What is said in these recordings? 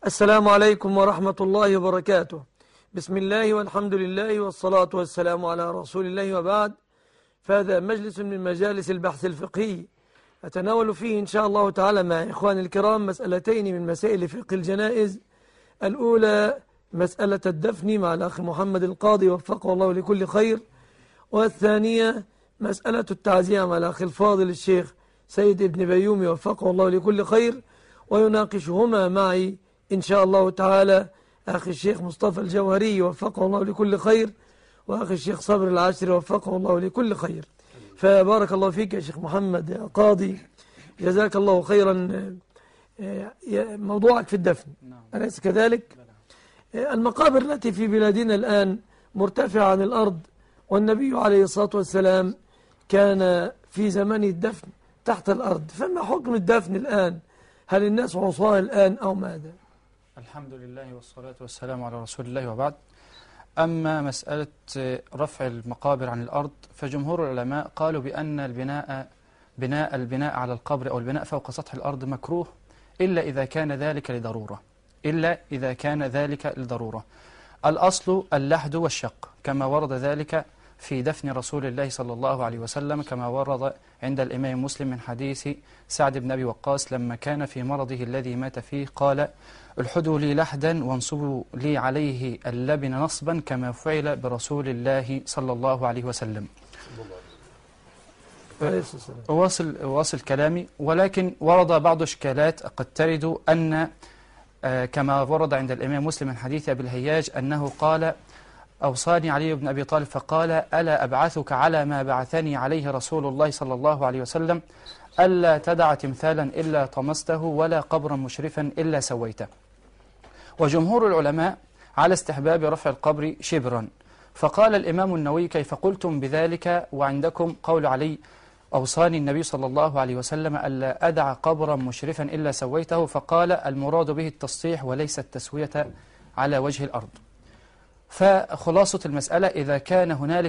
السلام عليكم ورحمة الله وبركاته. بسم الله والحمد لله والصلاة والسلام على رسول الله وبعد. فهذا مجلس من مجالس البحث الفقهي أتناول فيه إن شاء الله تعالى مع إخواني الكرام مسألتين من مسائل فقه الجنائز. الأولى مسألة الدفن مع الأخ محمد القاضي وفقه الله لكل خير، والثانية مسألة التعزية مع الأخ الفاضل الشيخ سيد ابن بيومي وفقه الله لكل خير، ويناقشهما معي إن شاء الله تعالى أخي الشيخ مصطفى الجوهري وفقه الله لكل خير، وأخي الشيخ صبر العاشر وفقه الله لكل خير. فبارك الله فيك يا شيخ محمد يا قاضي، جزاك الله خيرا. موضوعك في الدفن أليس كذلك؟ المقابر التي في بلادنا الآن مرتفعة عن الأرض، والنبي عليه الصلاة والسلام كان في زمن الدفن تحت الأرض، فما حكم الدفن الآن؟ هل الناس عصاة الآن أو ماذا؟ الحمد لله والصلاة والسلام على رسول الله وبعد. أما مسألة رفع المقابر عن الأرض فجمهور العلماء قالوا بأن البناء على القبر أو البناء فوق سطح الأرض مكروه إلا إذا كان ذلك لضرورة. الأصل اللحد والشق كما ورد ذلك في دفن رسول الله صلى الله عليه وسلم، كما ورد عند الإمام مسلم من حديث سعد بن أبي وقاص لما كان في مرضه الذي مات فيه قال: الحدوا لي لحدا وانصبوا لي عليه اللبن نصبا كما فعل برسول الله صلى الله عليه وسلم. واصل كلامي. ولكن ورد بعض إشكالات قد ترد أن كما ورد عند الإمام مسلم من حديث أبي الهياج أنه قال: أوصاني علي بن أبي طالب فقال: ألا أبعثك على ما بعثني عليه رسول الله صلى الله عليه وسلم، ألا تدع تمثالا إلا طمسته ولا قبرا مشرفا إلا سويته. وجمهور العلماء على استحباب رفع القبر شبرا. فقال الإمام النووي: كيف قلتم بذلك وعندكم قول علي أوصاني النبي صلى الله عليه وسلم ألا أدع قبرا مشرفا إلا سويته؟ فقال: المراد به التسطيح وليس التسوية على وجه الأرض. فخلاصة المسألة إذا كان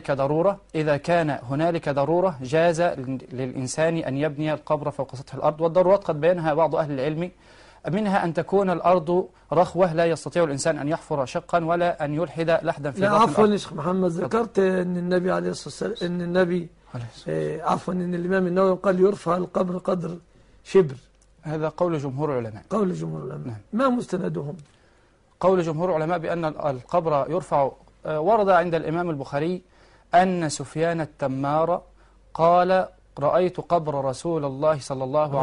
هنالك ضرورة جاز للإنسان أن يبني القبر فوق سطح الأرض، والضرورات قد بينها بعض أهل العلم، منها أن تكون الأرض رخوة لا يستطيع الإنسان أن يحفر شقا ولا أن يلحد لحدا في بطن الأرض. عفوا يا شيخ محمد، ذكرت أن النبي عليه الصلاة والسلام أن الإمام النووي قال يرفع القبر قدر شبر. هذا قول جمهور العلماء. نعم. ما مستندهم؟ قول جمهور العلماء بأن القبر يرفع. ورد عند الإمام البخاري أن سفيان التمار قال: رأيت قبر رسول الله صلى الله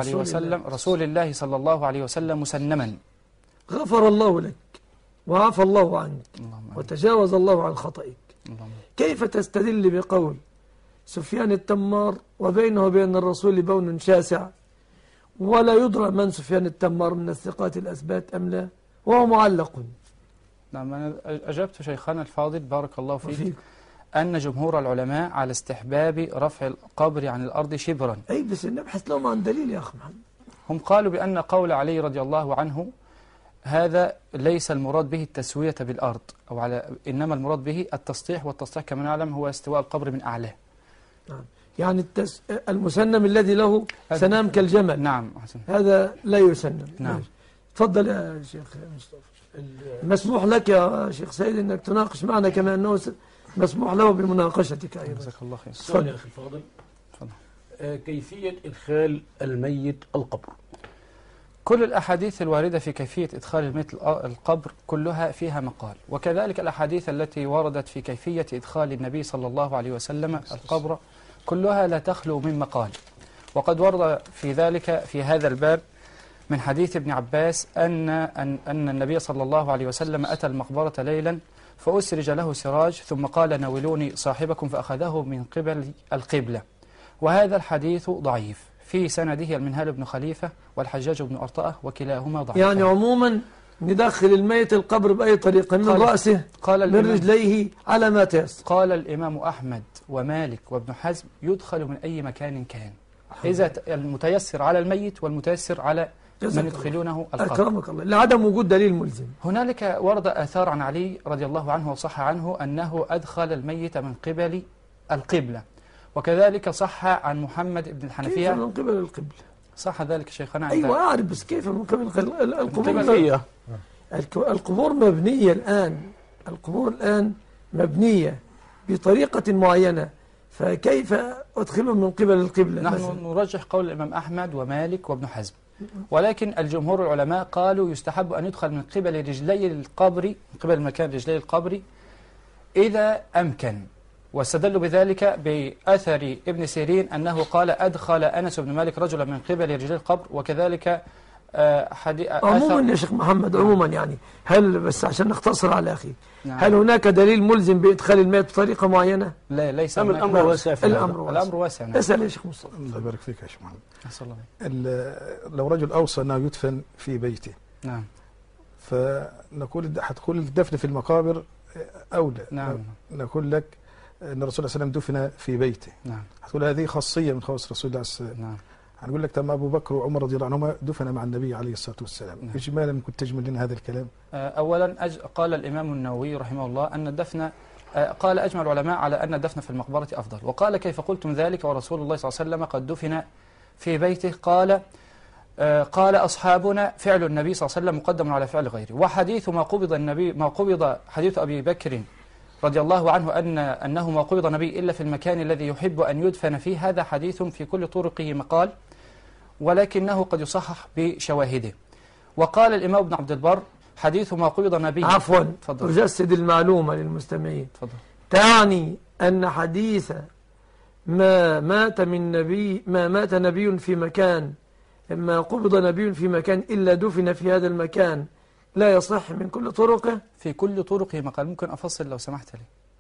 عليه وسلم مسنما. غفر الله لك وعفى الله عنك وتجاوز الله عن خطئك. كيف تستدل بقول سفيان التمار وبينه وبين الرسول بون شاسع، ولا يدرى من سفيان التمار من الثقات الأثبات أم لا، وهو معلق؟ نعم، أنا أجبت شيخنا الفاضل بارك الله فيك أن جمهور العلماء على استحباب رفع القبر عن الأرض شبرا. أي بس نبحث لهم عن دليل يا أخي محمد. هم قالوا بأن قول علي رضي الله عنه هذا ليس المراد به التسوية بالأرض إنما المراد به التسطيح، والتسطيح كما نعلم هو استواء القبر من أعلاه. نعم. يعني المسنم الذي له سنام كالجمل. نعم. هذا لا يسنم. نعم. تفضل يا شيخ مصطفى. مسموح لك يا شيخ سيد أنك تناقش معنا كما أنه مسموح له بمناقشتك أيضا. جزاك الله خير. سؤال يا أخي الفاضل، كيفية إدخال الميت القبر؟ كل الأحاديث الواردة في كيفية إدخال الميت القبر كلها فيها مقال، وكذلك الأحاديث التي وردت في كيفية إدخال النبي صلى الله عليه وسلم القبر كلها لا تخلو من مقال. وقد ورد في ذلك في هذا الباب من حديث ابن عباس أن النبي صلى الله عليه وسلم أتى المقبرة ليلا فأسرج له سراج ثم قال: ناولوني صاحبكم، فأخذه من قبل القبلة. وهذا الحديث ضعيف، في سنده المنهال بن خليفة والحجاج بن أرطأة وكلاهما ضعيف. يعني عموما ندخل الميت القبر بأي طريقة، من رأسه من رجليه على ما تيسر. قال الإمام أحمد ومالك وابن حزم يدخل من أي مكان كان، إذا المتيسر على الميت والمتيسر على من يدخلونه القبر. أكرمك الله، لعدم وجود دليل ملزم. هنالك ورد آثار عن علي رضي الله عنه وصح عنه أنه أدخل الميت من قبل القبلة، وكذلك صح عن محمد بن الحنفية. كيف من قبل القبلة؟ صح ذلك شيخنا؟ أيوة أعرف، بس كيف من قبل القبلة؟ القبور مبنية الآن، القبور الآن مبنية بطريقة معينة، فكيف أدخلهم من قبل القبلة؟ نحن نرجح قول الإمام أحمد ومالك وابن حزم، ولكن الجمهور العلماء قالوا يستحب أن يدخل من قبل رجلي القبر، من قبل مكان رجلي القبر إذا أمكن، واستدلوا بذلك بأثر ابن سيرين أنه قال أدخل أنس بن مالك رجلا من قبل رجلي القبر، وكذلك عموما يا شيخ محمد، عموما يعني هل بس عشان نختصر على أخي، هل هناك دليل ملزم بإدخال الماء بطريقة معينة؟ لا، ليس. الأمر واسع. الأمر واسع. اسأل يا شيخ مصطفى. الله يبارك فيك يا شيخ محمد. الله. لو رجل أوصى أنه يدفن في بيته، نعم، فنقول هتقول الدفن في المقابر أولى. نعم. نقول لك أن الرسول صلى الله عليه وسلم دفن في بيته، نعم، هتقول هذه خاصية من خواص رسول الله صلى الله عليه وسلم. نعم. هنقول لك تم أبو بكر وعمر رضي الله عنهما دفن مع النبي عليه الصلاة والسلام. نعم. إجمالا كنت تجمل لنا هذا الكلام. أولا قال الإمام النووي رحمه الله أن الدفن، قال أجمع العلماء على أن الدفن في المقبرة أفضل، وقال كيف قلتم ذلك ورسول الله صلى الله عليه وسلم قد دفن في بيته؟ قال أصحابنا فعل النبي صلى الله عليه وسلم مقدم على فعل غيره، وحديث ما قبض حديث أبي بكر رضي الله عنه أنه ما قبض نبي إلا في المكان الذي يحب أن يدفن فيه، هذا حديث في كل طرقه مقال، ولكنه قد يصحح بشواهده. وقال الإمام ابن عبد البر حديث ما قبض نبي. عفوا، أجسد المعلومة للمستمعين. تفضل. تعني أن حديث ما مات نبي في مكان، ما قبض نبي في مكان إلا دفن في هذا المكان، لا يصح من كل طرقه؟ في كل طرقه مقال. ممكن أفصل لو سمحت لي؟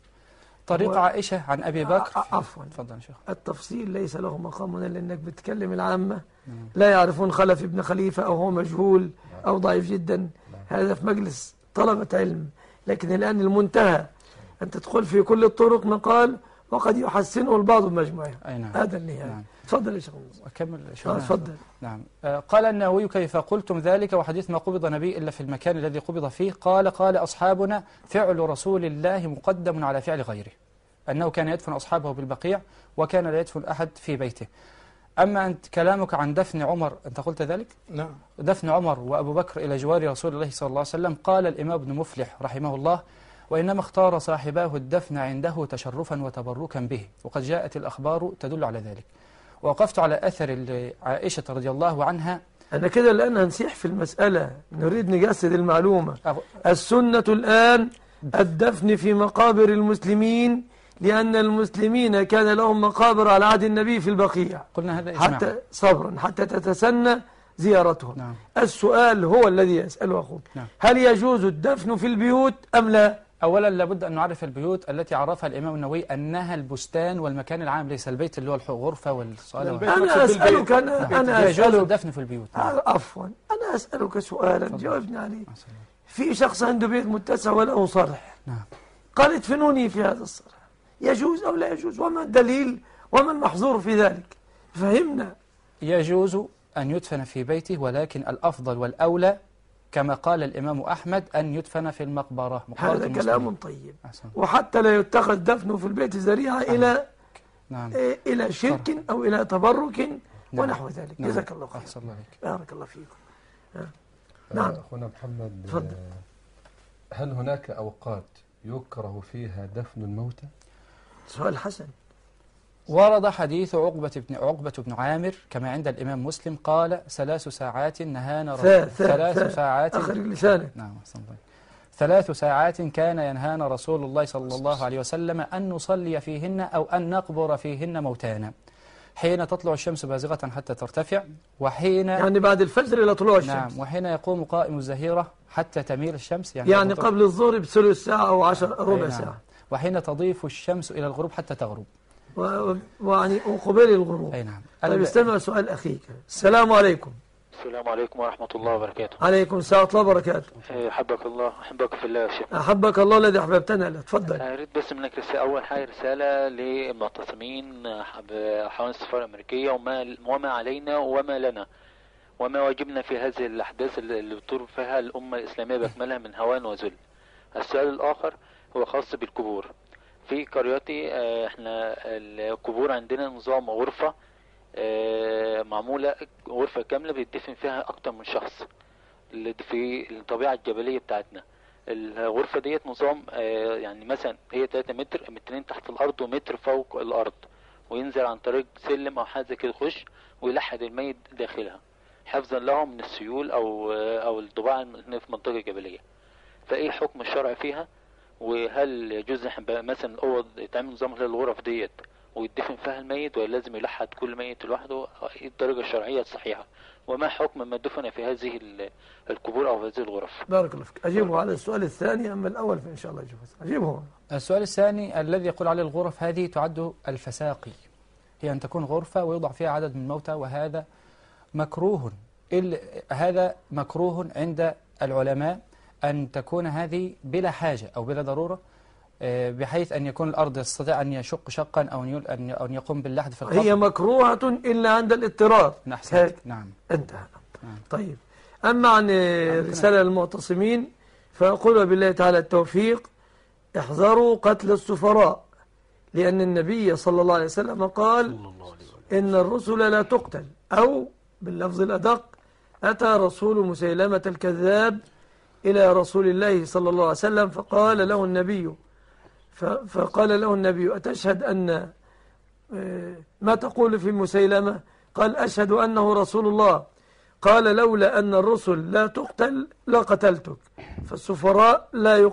طريق عائشة عن أبي بكر. عفوا، تفضل يا شيخ. التفصيل ليس له مقام هنا، لأنك بتكلم العامة لا يعرفون خلف ابن خليفة، أو هو مجهول أو ضعيف جدا. هذا في مجلس طلبة علم، لكن الآن المنتهى أن تدخل في كل الطرق مقال، وقد يحسنه البعض بمجموعه. نعم. هذا النهاية. نعم. تفضل يا شيخ. أكمل. تفضل. نعم. قال النووي كيف قلتم ذلك وحديث ما قبض نبي إلا في المكان الذي قبض فيه؟ قال أصحابنا فعل رسول الله مقدم على فعل غيره، أنه كان يدفن أصحابه بالبقيع وكان لا يدفن أحد في بيته. أما أنت كلامك عن دفن عمر، أنت قلت ذلك؟ نعم. دفن عمر وأبو بكر إلى جوار رسول الله صلى الله عليه وسلم، قال الإمام ابن مفلح رحمه الله وإنما اختار صاحباه الدفن عنده تشرفا وتبركا به، وقد جاءت الأخبار تدل على ذلك. ووقفت على أثر عائشة رضي الله عنها. أنا كده الآن هنسيح في المسألة، نريد نجسد المعلومة. السنة الآن الدفن في مقابر المسلمين، لأن المسلمين كان لهم مقابر على عهد النبي في البقيع. قلنا هذا إجماع. حتى تتسنى زيارتهم. نعم. السؤال هو الذي يسأله أخوك. نعم. هل يجوز الدفن في البيوت أم لا؟ أولا لابد أن نعرف البيوت التي عرفها الإمام النووي أنها البستان والمكان العام، ليس البيت اللي هو الغرفة والصالة. أنا أسألك أنا يجوز الدفن في البيوت. عفوا، أنا أسألك سؤالا جاوبني عليه. في شخص عنده بيت متسع وله صرح، نعم، قال ادفنوني في هذا الصرح، يجوز أو لا يجوز؟ وما الدليل وما المحظور في ذلك؟ فهمنا. يجوز أن يدفن في بيته، ولكن الأفضل والأولى كما قال الإمام أحمد أن يدفن في المقبرة. هذا كلام طيب. وحتى لا يتخذ دفنه في البيت ذريعة إلى نعم. إلى شرك أو إلى تبرك ونحو ذلك. نعم. جزاك الله خير. أحسن الله عليك. بارك الله فيكم. نعم. أخونا محمد، تفضل. هل هناك أوقات يكره فيها دفن الموتى؟ سؤال حسن. ورد حديث عقبة بن عامر كما عند الإمام مسلم، قال 3 ساعات نهانا ثلاث ساعات أخرج لسانك. نعم، أحسن الله. 3 ساعات كان ينهانا رسول الله صلى الله عليه وسلم أن نصلي فيهن أو أن نقبر فيهن موتانا، حين تطلع الشمس بازغة حتى ترتفع، وحين يعني بعد الفجر إلى طلوع الشمس. نعم، وحين يقوم قائم الزهيرة حتى تميل الشمس، يعني قبل الظهر بثلث ساعة أو ربع نعم. ساعة. وحين تضيف الشمس إلى الغروب حتى تغرب، ويعني وقبل الغروب. أي نعم. طيب استمع سؤال أخيك. السلام عليكم. السلام عليكم ورحمة الله وبركاته. عليكم السلام ورحمة الله وبركاته. أحبك الله، أحبك في الله يا شيخ. أحبك الله الذي أحببتنا. لا تفضل. أريد بس منك أول حاجة رسالة للمعتصمين حول السفارة الأمريكية، وما علينا وما لنا وما واجبنا في هذه الأحداث اللي بتطور فيها الأمة الإسلامية بأكملها من هوان وذل. السؤال الآخر هو خاص بالقبور. في قريتي احنا القبور عندنا نظام غرفة معمولة غرفة كاملة بيدفن فيها أكتر من شخص. اللي في الطبيعة الجبلية بتاعتنا. الغرفة ديت نظام يعني مثلا هي 3 متر، مترين تحت الأرض ومتر فوق الأرض، وينزل عن طريق سلم أو حاجة كده يخش ويلحد الميت داخلها حفظا له من السيول أو الضباع في منطقة جبلية. فإيه حكم الشرع فيها؟ وهل يجوز مثلا الأوض يتعمل نظام للغرف ديت ويدفن فيها الميت، ولا لازم يلحد كل ميت لوحده؟ ايه الدرجة الشرعية الصحيحة؟ وما حكم ما دفن في هذه القبور أو هذه الغرف؟ بارك الله فيك. أجيبه على السؤال الثاني، أما الأول فإن شاء الله أجيبه. السؤال الثاني الذي يقول عليه الغرف هذه تعد الفساقي، هي أن تكون غرفة ويوضع فيها عدد من الموتى، وهذا مكروه. هذا مكروه عند العلماء، أن تكون هذه بلا حاجة أو بلا ضرورة، بحيث أن يكون الأرض يستطيع أن يشق شقا أو أن يقوم باللحد في القبر. هي مكروهة إلا عند الاضطرار. نعم. انتهى. نعم. طيب، أما عن رسالة للمعتصمين فأقول بالله تعالى التوفيق: احذروا قتل السفراء، لأن النبي صلى الله عليه وسلم قال: إن الرسل لا تقتل. أو باللفظ الأدق: أتى رسول مسيلمة الكذاب إلى رسول الله صلى الله عليه وسلم فقال له النبي: أتشهد أن ما تقول في مسيلمة؟ قال: أشهد أنه رسول الله. قال: لولا أن الرسل لا تقتل لقتلتك. فالسفراء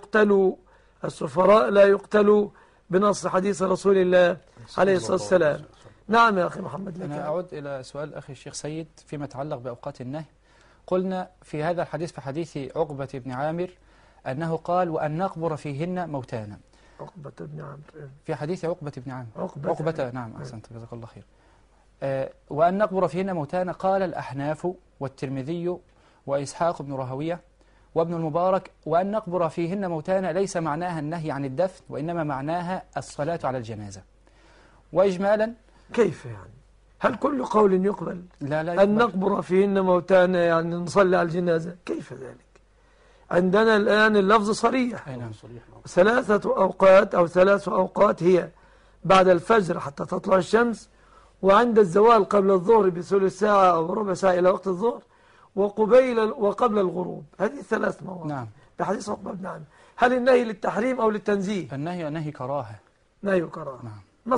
لا يقتلوا بنص حديث رسول الله عليه الصلاة والسلام. نعم يا أخي محمد. أنا أعود إلى سؤال أخي الشيخ سيد فيما يتعلق بأوقات النهي. قلنا في هذا الحديث، في حديث عقبة بن عامر، أنه قال: وأن نقبر فيهن موتانا. عقبة بن عامر، في حديث عقبة بن عامر. عقبة. نعم، أحسنت، جزاك الله خير. وأن نقبر فيهن موتانا. قال الأحناف والترمذي وإسحاق بن راهويه وابن المبارك: وأن نقبر فيهن موتانا ليس معناها النهي عن الدفن، وإنما معناها الصلاة على الجنازة. وإجمالا، كيف يعني؟ هل كل قول يقبل؟ لا يقبل. أن نقبر فيهن موتانا يعني نصلي على الجنازة؟ كيف ذلك؟ عندنا الآن اللفظ صريح. نعم. 3 أوقات أو 3 أوقات هي بعد الفجر حتى تطلع الشمس، وعند الزوال قبل الظهر بثلث ساعة أو ربع ساعة إلى وقت الظهر، وقبل الغروب. هذه 3 مواقف. نعم. بحديث عقبة بن عامر. هل النهي للتحريم أو للتنزيه؟ النهي نهي كراهة. نهي كراهة. نعم. ما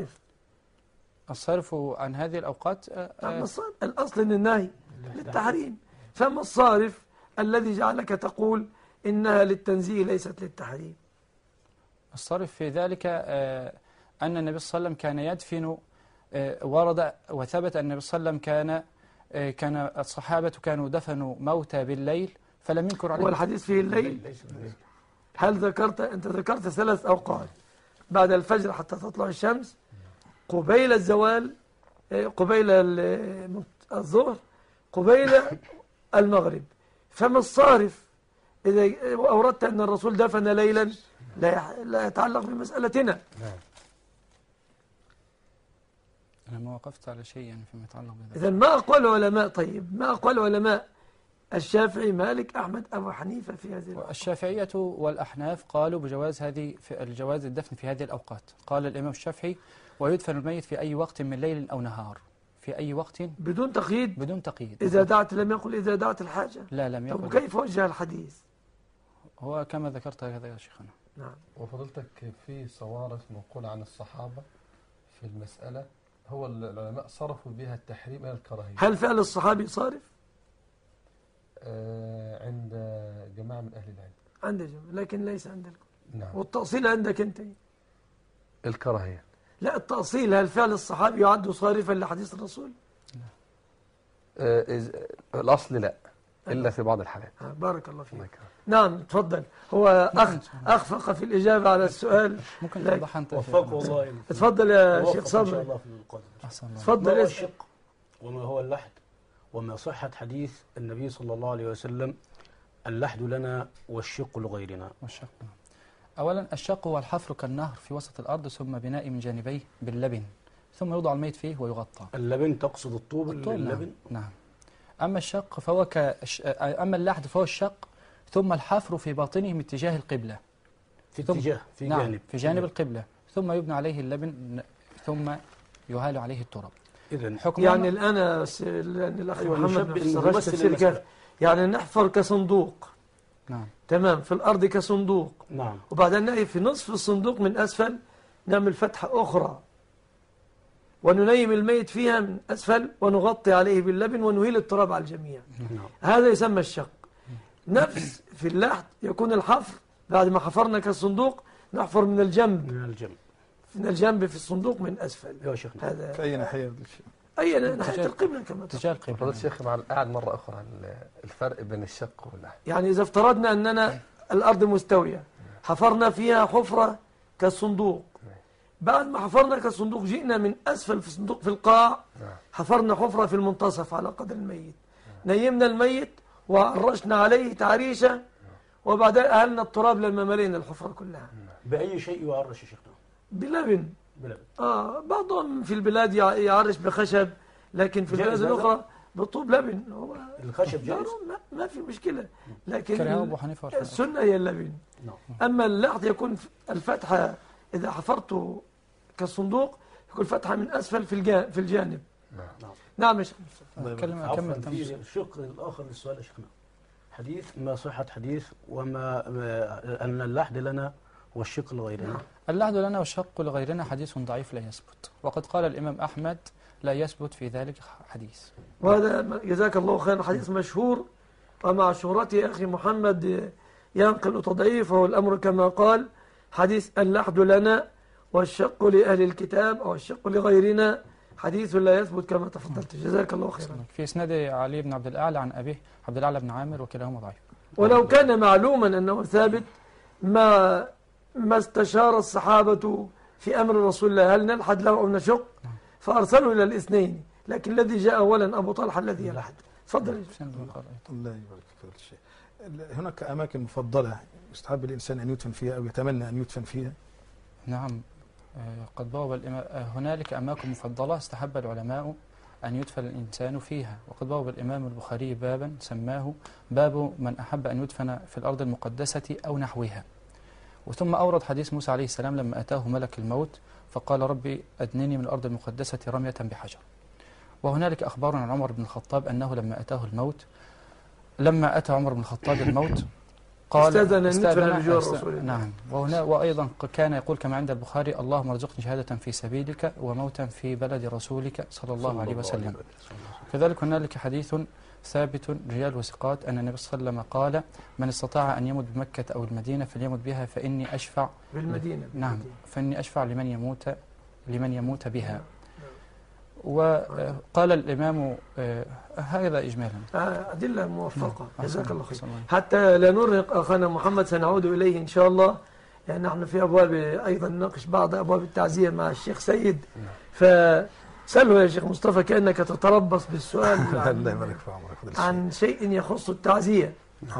الصرف عن هذه الأوقات؟ الأصل أن النهي للتحريم، فما الصارف الذي جعلك تقول إنها للتنزيه ليست للتحريم؟ الصرف في ذلك أن النبي صلى الله عليه وسلم كان يدفن، ورد وثبت أن النبي صلى الله عليه وسلم كان الصحابة كانوا دفنوا موتى بالليل فلم ينكر عليه. والحديث فيه الليل. هل أنت ذكرت 3 أوقات: بعد الفجر حتى تطلع الشمس، قبيل الزوال، قبيل الظهر، قبيل المغرب. فما الصارف إذا أوردت أن الرسول دفن ليلا لا يتعلق بمسألتنا؟ أنا ما وقفت على شيء يعني فيما يتعلق بذلك. إذن ما أقوال علماء؟ طيب، ما أقوال علماء الشافعي، مالك، أحمد، أبو حنيفة في هذه الأوقات؟ الشافعية والأحناف قالوا بجواز الجواز الدفن في هذه الأوقات. قال الإمام الشافعي: ويدفن الميت في أي وقت من ليل أو نهار، في أي وقت بدون تقييد. بدون تقييد. إذا دعت، لم يقل إذا دعت الحاجة. لا، لم يقل. طب كيف وجه الحديث؟ هو كما ذكرت هذا يا شيخنا. نعم. وفضلتك في صوارف منقول عن الصحابة في المسألة، هو العلماء صرفوا بها التحريم إلى الكراهية. هل فعل الصحابي صارف؟ عند جماعة من أهل العلم. عند جماعة، لكن ليس عند الكل. نعم. والتأصيل عندك أنت؟ الكراهية. لا، التأصيل: هل فعل الصحابي يعد صارفا لحديث الرسول؟ الأصل لا، إلا في بعض الحالات. بارك الله فيك. نعم، تفضل. هو أخفق في الإجابة على السؤال. ممكن توضح أنت؟ وفقه الله. تفضل يا شيخ صبري. إن شاء الله في القادم. تفضل. ما هو الشق وما هو اللحد وما صحة حديث النبي صلى الله عليه وسلم: اللحد لنا والشق لغيرنا؟ والشق، أولا الشق هو الحفر كالنهر في وسط الأرض، ثم بناء من جانبيه باللبن، ثم يوضع الميت فيه ويغطى. اللبن تقصد الطوب اللبن؟ نعم. أما الشق فهو أما اللحد فهو الشق ثم الحفر في باطنه من اتجاه القبلة، في جانب، في جانب القبلة، ثم يبنى عليه اللبن، ثم يهال عليه التراب. يعني الآن الأخ محمد تفسير كيف يعني نحفر كصندوق، نعم. تمام، في الأرض كصندوق، نعم. وبعدين نأتي في نصف الصندوق من أسفل نعمل فتحة أخرى وننيم الميت فيها من أسفل ونغطي عليه باللبن ونهيل التراب على الجميع. نعم. هذا يسمى الشق. نفس في اللحد يكون الحفر بعد ما حفرنا كالصندوق نحفر من الجنب، من الجنب في الصندوق من أسفل. يا شيخنا هذا في أي ناحية؟ أي ناحية القبلة كما اتجاه تقول. القبلة. فضيلة الشيخ مع القعد مرة أخرى عن الفرق بين الشق واللحد. يعني إذا افترضنا أننا الأرض مستوية حفرنا فيها حفرة كالصندوق، بعد ما حفرنا كالصندوق جئنا من أسفل في الصندوق في القاع حفرنا حفرة في المنتصف على قدر الميت، نيمنا الميت وعرشنا عليه تعريشة وبعدين أهلنا التراب لما ملينا الحفرة كلها. بأي شيء يعرش يا شيخنا؟ بلبن. بلبن. بعضهم في البلاد يعرش بخشب، لكن في البلاد الأخرى بطوب لبن. هو الخشب جائز؟ ما في مشكلة، لكن كره أبو حنيفة السنة هي اللبن. أما اللحد يكون الفتحة إذا حفرته كالصندوق يكون فتحة من أسفل في الجانب. نعم يا شيخ مصطفى. كمل في الشق الآخر للسؤال يا شيخنا، حديث ما صحة حديث وما أن اللحد لنا والشق لغيرنا. اللحد لنا والشق لغيرنا حديث ضعيف لا يثبت، وقد قال الإمام أحمد لا يثبت في ذلك حديث. وهذا جزاك الله خيرا حديث مشهور، ومع شهرته أخي محمد ينقل تضعيفه والأمر كما قال حديث اللحد لنا والشق لأهل الكتاب أو الشق لغيرنا حديث لا يثبت كما تفضلت. جزاك الله خيرا. في إسناد علي بن عبد الأعلى عن أبيه عبد الأعلى بن عامر وكلاهما ضعيف. ولو كان معلوما أنه ثابت ما استشار الصحابة في أمر رسول الله هل نلحد له أو نشق، فأرسلوا إلى الاثنين، لكن الذي جاء أولا أبو طلحة الذي يلحد. تفضل. الله يبارك فيك الشيخ. هناك أماكن مفضلة يستحب الإنسان أن يدفن فيها أو يتمنى أن يدفن فيها؟ نعم، قد بوب هنالك أماكن مفضلة استحب العلماء أن يدفن الإنسان فيها، وقد بوب الإمام البخاري بابا سماه باب من أحب أن يدفن في الأرض المقدسة أو نحوها. وثم أورد حديث موسى عليه السلام لما أتاه ملك الموت فقال ربي أدنني من الأرض المقدسة رمية بحجر. وهنالك أخبار عن عمر بن الخطاب أنه لما أتى عمر بن الخطاب الموت قال استأذن. نعم. وأيضا كان يقول كما عند البخاري اللهم ارزقني شهادة في سبيلك وموتا في بلد رسولك صلى الله عليه وسلم. كذلك هنالك حديث ثابت رجال وثقات أن النبي صلى الله عليه وسلم قال من استطاع أن يموت بمكة أو المدينة فليمت بها فإني أشفع بالمدينة. نعم، فإني أشفع لمن يموت بها. وقال الإمام هذا إجمالا أدلة موفقة. جزاك الله خير. حتى لا نرهق أخانا محمد سنعود إليه إن شاء الله، لأن نحن في أبواب أيضا نناقش بعض أبواب التعزية مع الشيخ سيد، فسأله يا شيخ مصطفى كأنك تتربص بالسؤال عن شيء يخص التعزية.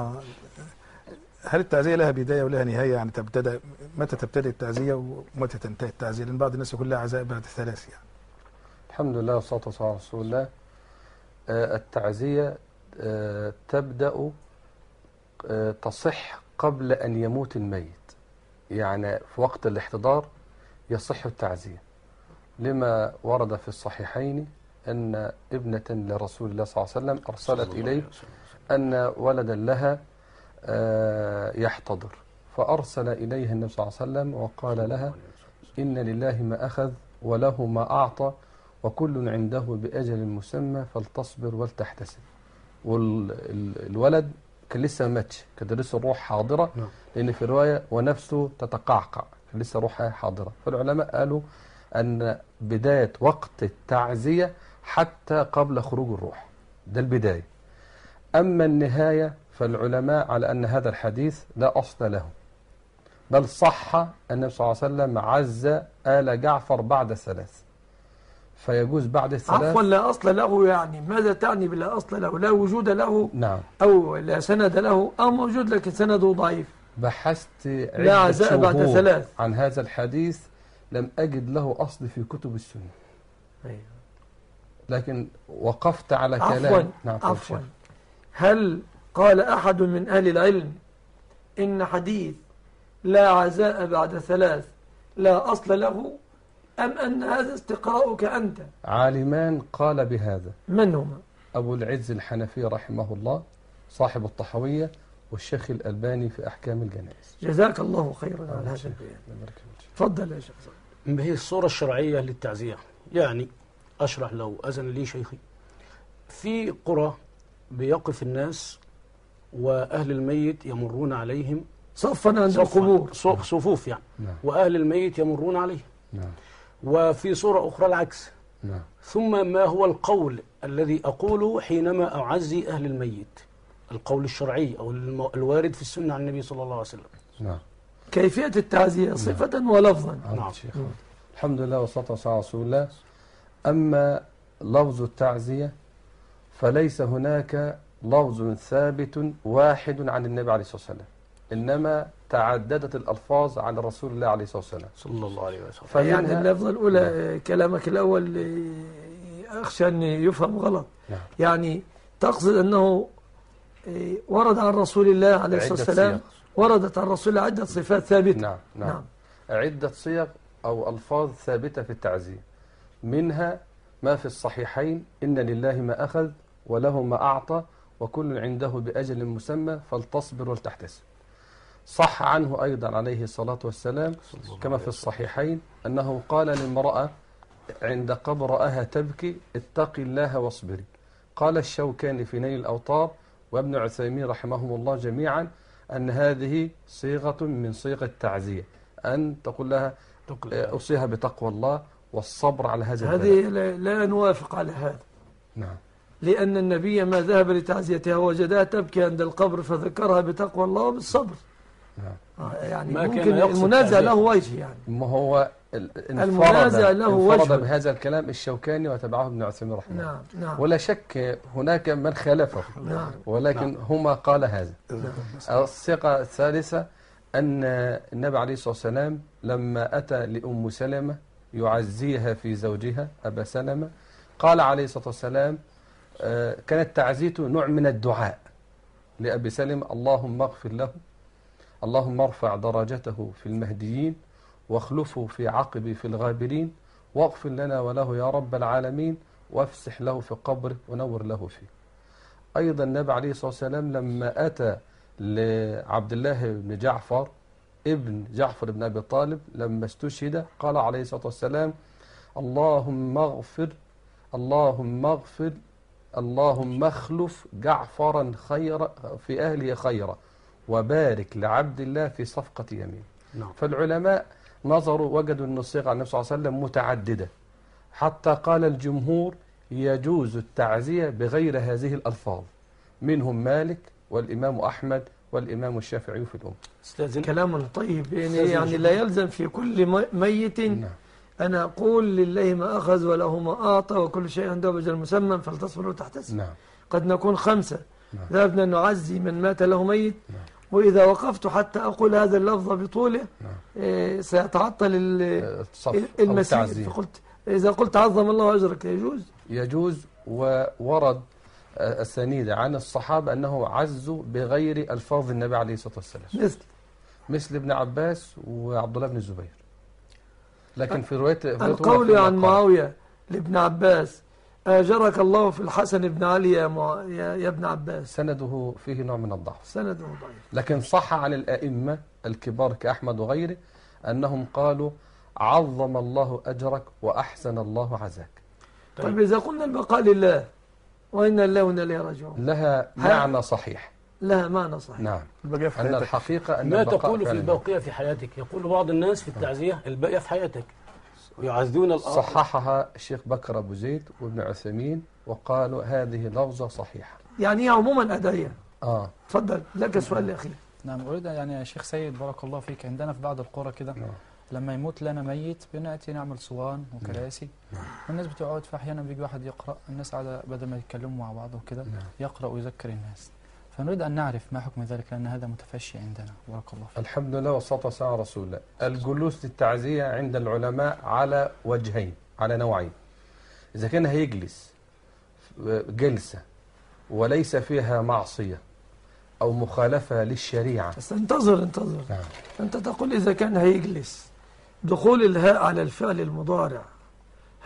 هل التعزية لها بداية ولها نهاية؟ يعني متى تبتدئ التعزية ومتى تنتهي التعزية؟ لأن بعض الناس يقول لها عزاء بعد 3 يعني. الحمد لله والصلاة والسلام على رسول الله. التعزية تبدأ تصح قبل أن يموت الميت، يعني في وقت الاحتضار يصح التعزية، لما ورد في الصحيحين أن ابنة لرسول الله صلى الله عليه وسلم أرسلت إليه أن ولدا لها يحتضر، فأرسل إليها النبي صلى الله عليه وسلم وقال لها إن لله ما أخذ وله ما أعطى وكل عنده بأجل مسمى فلتصبر ولتحتسب. والولد كان لسه ما ماتش، كان لسه الروح حاضرة، لأن في رواية ونفسه تتقعقع، كان لسه روحها حاضرة. فالعلماء قالوا أن بداية وقت التعزية حتى قبل خروج الروح، ده البداية. أما النهاية فالعلماء على أن هذا الحديث لا أصل له، بل صح النبي صلى الله عليه وسلم عز آل جعفر بعد 3، فيجوز بعد 3. عفوا لا أصل له، يعني ماذا تعني بلا أصل له؟ لا وجود له؟ نعم. أو لا سند له أو موجود لكن سنده ضعيف؟ بحثت لا عزاء بعد 3 عن هذا الحديث لم أجد له أصل في كتب السنة. لكن وقفت على كلام. عفوا هل قال أحد من أهل العلم إن حديث لا عزاء بعد 3 لا أصل له، أم أن هذا استقراؤك أنت؟ عالمان قال بهذا. من هما؟ أبو العز الحنفي رحمه الله، صاحب الطحوية والشيخ الألباني في أحكام الجنائز. جزاك الله خيرا على هذا البيان. تفضل يا شيخ. ما هي الصورة الشرعية للتعزية؟ يعني أشرح لو أذن لي شيخي. في قرى بيقف الناس وأهل الميت يمرون عليهم صفا عند القبور، صفوف يعني. نعم. وأهل الميت يمرون عليهم. نعم. وفي صورة أخرى العكس. نعم. ثم ما هو القول الذي أقوله حينما أعزي أهل الميت؟ القول الشرعي أو الوارد في السنة عن النبي صلى الله عليه وسلم. نعم. كيفية التعزية صفة ولفظا. نعم. الحمد لله والصلاة والسلام على رسول الله. أما لفظ التعزية فليس هناك لفظ ثابت واحد عن النبي عليه الصلاة والسلام، إنما تعددت الألفاظ عن رسول الله عليه الصلاة والسلام صلى الله عليه وسلم. يعني اللفظة الأولى كلامك الأول أخشى أن يفهم غلط. نعم. يعني تقصد أنه ورد عن رسول الله عليه الصلاة والسلام، وردت عن رسول الله عدة صفات ثابتة. نعم. نعم. نعم. عدة صيغ أو ألفاظ ثابتة في التعزية، منها ما في الصحيحين: إن لله ما أخذ وله ما أعطى وكل عنده بأجل مسمى فلتصبر ولتحتسب. صح عنه أيضا عليه الصلاة والسلام كما في الصحيحين أنه قال لامرأة عند قبر رآها تبكي: اتقي الله واصبري. قال الشوكاني في نيل الأوطار وابن عثيمين رحمهم الله جميعا أن هذه صيغة من صيغ التعزية، أن تقول لها أوصيها بتقوى الله والصبر على هذا البلاء. هذه لا نوافق على هذا. نعم. لأن النبي ما ذهب لتعزيتها وجدها تبكي عند القبر فذكرها بتقوى الله وبالصبر. نعم. يعني ما ممكن كان المنازع له وجه يعني. ما هو المنازع له وجه. انفرد بهذا الكلام الشوكاني وتبعه ابن عثيمين رحمه الله. نعم. نعم. ولا شك هناك من خالفه. نعم. ولكن هما قال هذا. الثقة الثالثة أن النبي عليه الصلاة والسلام لما أتى لأم سلمة يعزيها في زوجها أبا سلمة قال عليه الصلاة والسلام كانت تعزيته نوع من الدعاء لأبي سلمة: اللهم اغفر له، اللهم ارفع درجته في المهديين واخلفه في عقبه في الغابرين واغفر لنا وله يا رب العالمين وافسح له في قبره ونور له فيه. أيضا النبي عليه الصلاة والسلام لما أتى لعبد الله بن جعفر ابن جعفر بن أبي طالب لما استشهد قال عليه الصلاة والسلام: اللهم اغفر، اللهم اغفر، اللهم اخلف جعفرا خيرا في أهله خيرا وبارك لعبد الله في صفقة يمين. نعم. فالعلماء نظروا وجدوا أن الصيغة عن النبي صلى الله عليه وسلم متعددة، حتى قال الجمهور يجوز التعزية بغير هذه الألفاظ، منهم مالك والإمام أحمد والإمام الشافعي في الأم. كلام طيب. يعني لا يلزم في كل ميت. نعم. أنا أقول لله ما أخذ وله ما أعطى وكل شيء عنده بأجل مسمى فلتصبر وتحتسب. نعم. قد نكون 5 نعم. ذهبنا نعزي من مات له ميت. نعم. وإذا وقفت حتى أقول هذا اللفظ بطوله نعم. سيتعطل المسير. فقلت إذا قلت عظم الله أجرك يجوز. وورد السنيد عن الصحابة أنه عزوا بغير ألفاظ النبي عليه الصلاة والسلام، مثل ابن عباس وعبد الله بن الزبير. لكن في رواية القول عن معاوية لابن عباس: أجرك الله في الحسن بن علي يا ابن عباس، سنده فيه نوع من الضعف، سنده ضعيف. لكن صح عن الأئمة الكبار كأحمد وغيره أنهم قالوا: عظم الله أجرك وأحسن الله عزاك. طيب إذا قلنا البقاء لله وإنا لله وإنا إليه راجعون لها معنى صحيح. لها معنى صحيح. نعم. أن الحقيقة أن ما تقول في الباقية في حياتك؟ يقول بعض الناس في التعزية الباقية في حياتك ويعزون الآخر. صححها الشيخ بكر أبو زيد وابن عثيمين وقالوا هذه لفظة صحيحة. يعني عموما أدعية. تفضل لك سؤال أخير. نعم. أريد يعني يا شيخ سيد بارك الله فيك، عندنا في بعض القرى كده لما يموت لنا ميت بنأتي نعمل صوان وكراسي. الناس بتقعد، فأحيانا بيجي واحد يقرأ، الناس قاعدة بدل ما يتكلموا مع بعض وكده يقرأ ويذكر الناس. فنريد أن نعرف ما حكم ذلك لأن هذا متفشي عندنا. بارك الله فيك. الحمد لله والصلاة والسلام على رسول الله. الجلوس للتعزية عند العلماء على وجهين، على نوعين. إذا كان هيجلس جلسة وليس فيها معصية أو مخالفة للشريعة. بس انتظر. نعم. أنت تقول إذا كان هيجلس، دخول الهاء على الفعل المضارع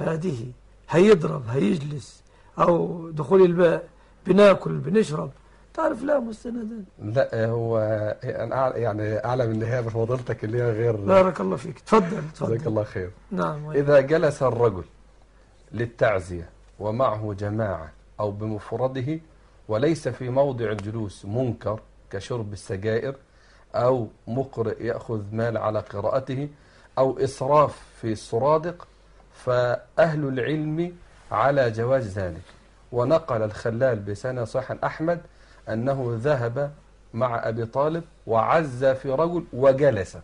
هذه هيضرب هيجلس، أو دخول الباء بناكل بنشرب، تعرف لا مستندا. لا هو أنا يعني أعلم إن هي بفضيلتك اللي هي غير. بارك الله فيك، تفضل جزاك الله خير. نعم. إذا جلس الرجل للتعزية ومعه جماعة أو بمفرده وليس في موضع الجلوس منكر كشرب السجائر أو مقرئ يأخذ مال على قراءته أو إسراف في السرادق، فأهل العلم على جواز ذلك. ونقل الخلال بسند صحيح أحمد أنه ذهب مع أبي طالب وعز في رجل وجلس،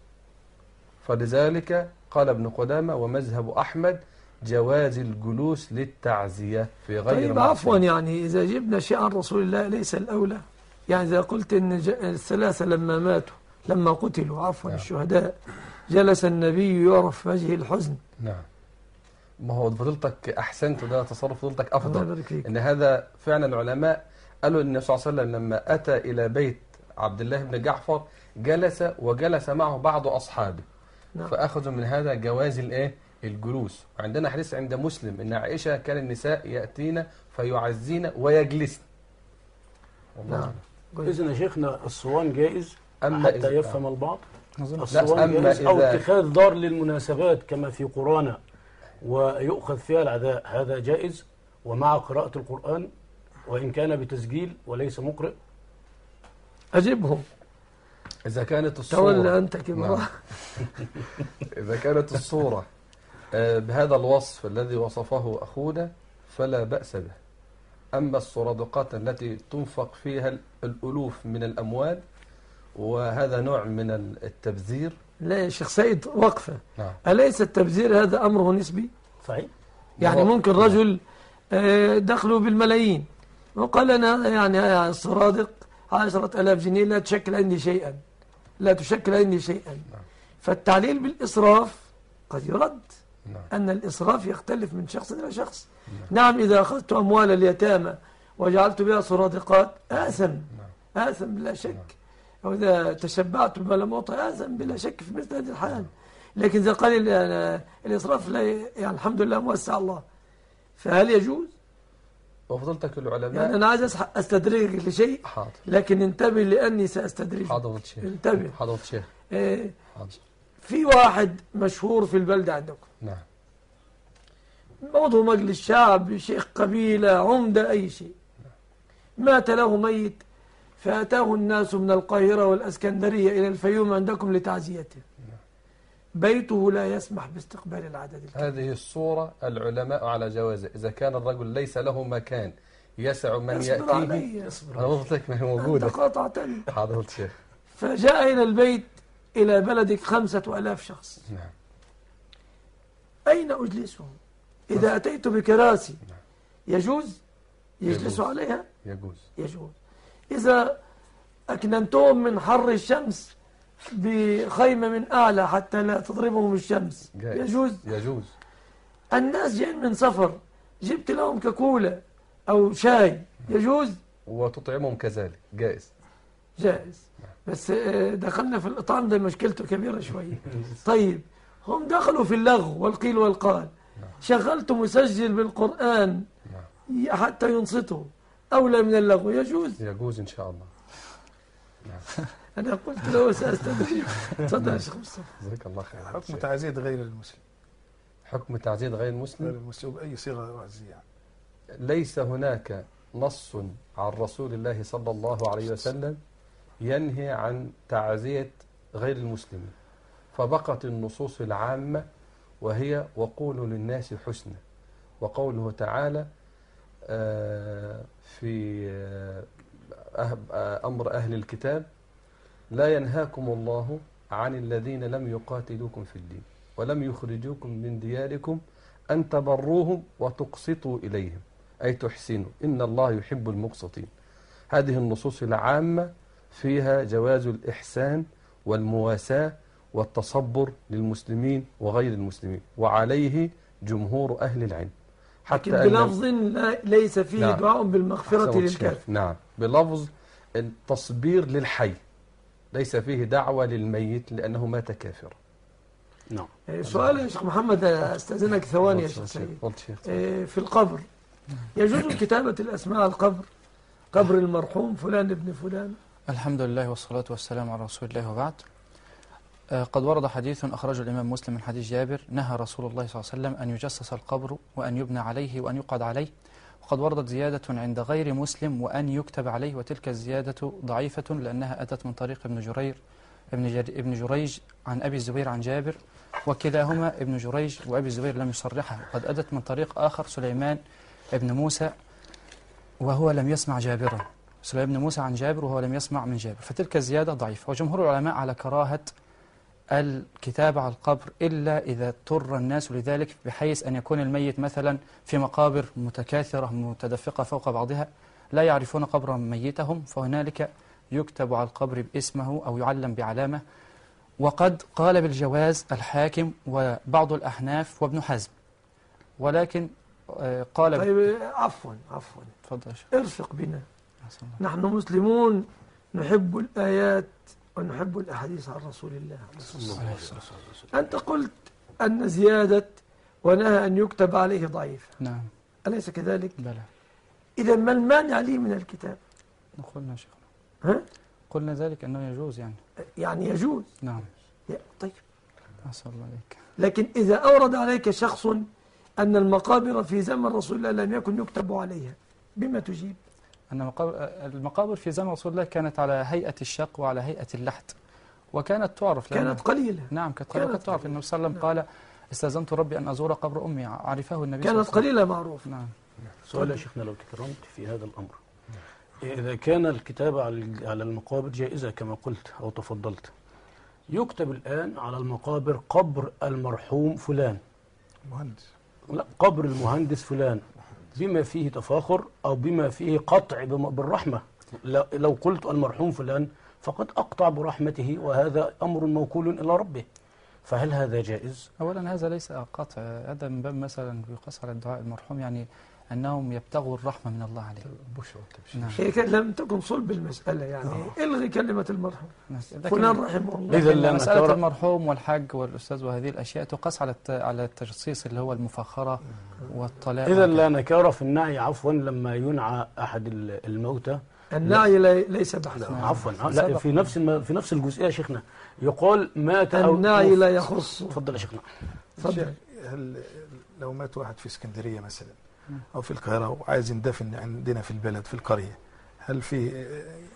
فلذلك قال ابن قدامة ومذهب أحمد جواز الجلوس للتعزية في غير طيب معصية. عفوا، يعني إذا جبنا شيء عن رسول الله ليس الأولى؟ يعني إذا قلت إن الثلاثة لما ماتوا لما قتلوا عفوا نعم. الشهداء جلس النبي يعرف وجه الحزن. نعم، ما هو فضيلتك أحسنت، وده تصرف فضيلتك أفضل. الله يبارك فيك. إن هذا فعلا العلماء قالوا إن النبي صلى الله عليه وسلم لما أتى إلى بيت عبد الله بن جعفر جلس وجلس معه بعض أصحابه. نعم. فأخذوا من هذا جواز الجلوس. وعندنا حديث عند مسلم إن عائشة كان النساء يأتين فيعزين ويجلسن. نعم. إذن يا شيخنا الصوان جائز أما حتى يفهم البعض. نظن الصوان أما جائز أو إذا- اتخاذ دار للمناسبات كما في قرانا ويؤخذ فيها العداء، هذا جائز ومع قراءة القرآن وإن كان بتسجيل وليس مقرئ. أجبهم. إذا كانت الصورة تولى أنت كبرى. نعم. إذا كانت الصورة بهذا الوصف الذي وصفه أخونا فلا بأس به. أما الصرادقات التي تنفق فيها الألوف من الأموال وهذا نوع من التبذير. لا يا شيخ سيد وقفة، نعم. أليس التبذير هذا أمره نسبي؟ صحيح. يعني هو- ممكن رجل دخله بالملايين وقال أنا يعني الصرادق 10,000 جنيه لا تشكل عندي شيئا، لا تشكل عندي شيئا. فالتعليل بالإسراف قد يرد نعم. أن الإسراف يختلف من شخص إلى شخص. نعم إذا أخذت أموال اليتامى وجعلت بها صرادقات آثم بلا شك، أو إذا تشبعت بما لم أعطى آثم بلا شك في مثل هذه الحال. لكن إذا قال الإسراف لا يعني الحمد لله موسع الله، فهل يجوز؟ وفضلتك العلماء. يعني أنا عايز أستدرجك لشيء، حاضر. لكن انتبه لأني سأستدرجك. حاضر الشيخ. انتبه. حاضر الشيخ. حاضر. في واحد مشهور في البلدة عندكم، نعم. عضو مجلس شعب، شيخ قبيلة، عمدة، أي شيء، مات له ميت فأتاه الناس من القاهرة والأسكندرية إلى الفيوم عندكم لتعزيته. بيته لا يسمح باستقبال العدد الكبير. هذه الصورة العلماء على جوازه إذا كان الرجل ليس له مكان يسع من اصبر يأتيه. علي، اصبر علي. فضلتك ما هي أنت موجودة. قاطعتني. حاضر الشيخ. فجاء إلى البيت إلى بلدك 5,000 شخص، نعم. أين أجلسهم؟ إذا أتيت بكراسي يجوز يجلسوا يجوز. عليها؟ يجوز. يجوز. إذا أكننتهم من حر الشمس بخيمة من أعلى حتى لا تضربهم الشمس جائز. يجوز. يجوز. الناس جايين من سفر جبت لهم كاكولا أو شاي يجوز. وتطعمهم كذلك جائز. جائز. بس دخلنا في الإطعام ده مشكلته كبيرة شوية. طيب هم دخلوا في اللغو والقيل والقال، شغلت مسجل بالقرآن حتى ينصتوا أولى من اللغو يجوز. يجوز إن شاء الله. أنا قلت له سأستدرج. تفضل يا شيخ مصطفى. جزاك الله خير. حكم تعزية غير المسلم. حكم تعزية غير غير المسلم. المسلم بأي صيغة تعزية. ليس هناك نص عن رسول الله صلى الله عليه وسلم ينهي عن تعزية غير المسلمين، فبقت النصوص العامة وهي وقولوا للناس حسنا، وقوله تعالى في أمر أهل الكتاب لا ينهاكم الله عن الذين لم يقاتلوكم في الدين ولم يخرجوكم من دياركم أن تبروهم وتقسطوا إليهم أي تحسنوا إن الله يحب المقسطين. هذه النصوص العامة فيها جواز الإحسان والمواساة والتصبر للمسلمين وغير المسلمين، وعليه جمهور أهل العلم. لكن بلفظ ليس فيه نعم. دعاء بالمغفرة للكافر. نعم، بلفظ التصبير للحي، ليس فيه دعوة للميت لأنه مات كافرا. نعم. سؤال يا شيخ محمد، استاذنك ثواني يا شيخ سيد. في القبر يجوز كتابة الأسماء على القبر؟ قبر المرحوم فلان ابن فلان؟ الحمد لله والصلاة والسلام على رسول الله وبعد. قد ورد حديث أخرجه الإمام مسلم من حديث جابر: نهى رسول الله صلى الله عليه وسلم أن يجسس القبر وأن يبنى عليه وأن يقعد عليه. وقد وردت زيادة عند غير مسلم وأن يكتب عليه، وتلك الزيادة ضعيفة لأنها أتت من طريق ابن جريج عن أبي الزبير عن جابر، وكلاهما ابن جريج وأبي الزبير لم يصرحها. قد أتت من طريق آخر سليمان ابن موسى وهو لم يسمع جابرا، سليمان بن موسى عن جابر وهو لم يسمع من جابر، فتلك الزيادة ضعيفة. وجمهور العلماء على كراهة الكتابة على القبر إلا إذا اضطر الناس لذلك، بحيث أن يكون الميت مثلا في مقابر متكاثرة متدفقة فوق بعضها لا يعرفون قبر ميتهم، فهنالك يكتب على القبر باسمه أو يعلم بعلامة. وقد قال بالجواز الحاكم وبعض الأحناف وابن حزم، ولكن قال طيب عفوا تفضل يا شيخ. ارفق بنا، نحن مسلمون نحب الآيات ونحب الأحاديث عن رسول الله. أنت قلت أن زيادة ونهى أن يكتب عليه ضعيف، نعم أليس كذلك؟ بلى. إذا ما المانع لي من الكتاب؟ قلنا يا شيخ، ها؟ قلنا ذلك أنه يجوز يعني يجوز. نعم. طيب أسأل الله عليك. لكن إذا أورد عليك شخص أن المقابر في زمن رسول الله لم يكن يكتب عليها، بما تجيب؟ أن المقابر في زمن رسول الله كانت على هيئة الشق وعلى هيئة اللحد، وكانت تعرف، كانت قليلة. نعم كانت تعرف. النبي صلى الله عليه وسلم قال: استأذنت ربي أن أزور قبر أمي، عرفه النبي صلى الله عليه وسلم. كانت قليلة معروف. نعم. سؤال يا شيخنا لو تكرمت في هذا الأمر، إذا كان الكتابة على المقابر جائزة كما قلت أو تفضلت، يكتب الآن على المقابر قبر المرحوم فلان، مهندس، لا قبر المهندس فلان، بما فيه تفاخر أو بما فيه قطع بالرحمة. لو قلت المرحوم فلان فقد أقطع برحمته، وهذا أمر موكول إلى ربه، فهل هذا جائز؟ أولا هذا ليس قطع، هذا من باب مثلا يقاس على الدعاء المرحوم، يعني أنهم يبتغوا الرحمة من الله عليه. نعم. هي لم تكن صلب المسألة، يعني إلغي كلمة المرحوم فلان رحمه الله. إذا مسألة المرحوم والحج والأستاذ وهذه الأشياء تقاس على التجصيص اللي هو المفاخرة والطلاق. إذا لا نكارة في النعي عفوا لما ينعى أحد الموتى. النعي ليس بحثا. عفوا لا، في نفس الجزئية شيخنا يقول مات النعي لا يخص. تفضل يا شيخنا. تفضل. هل لو مات واحد في اسكندرية مثلا أو في القاهرة وعايز يندفن عندنا في البلد في القرية، هل في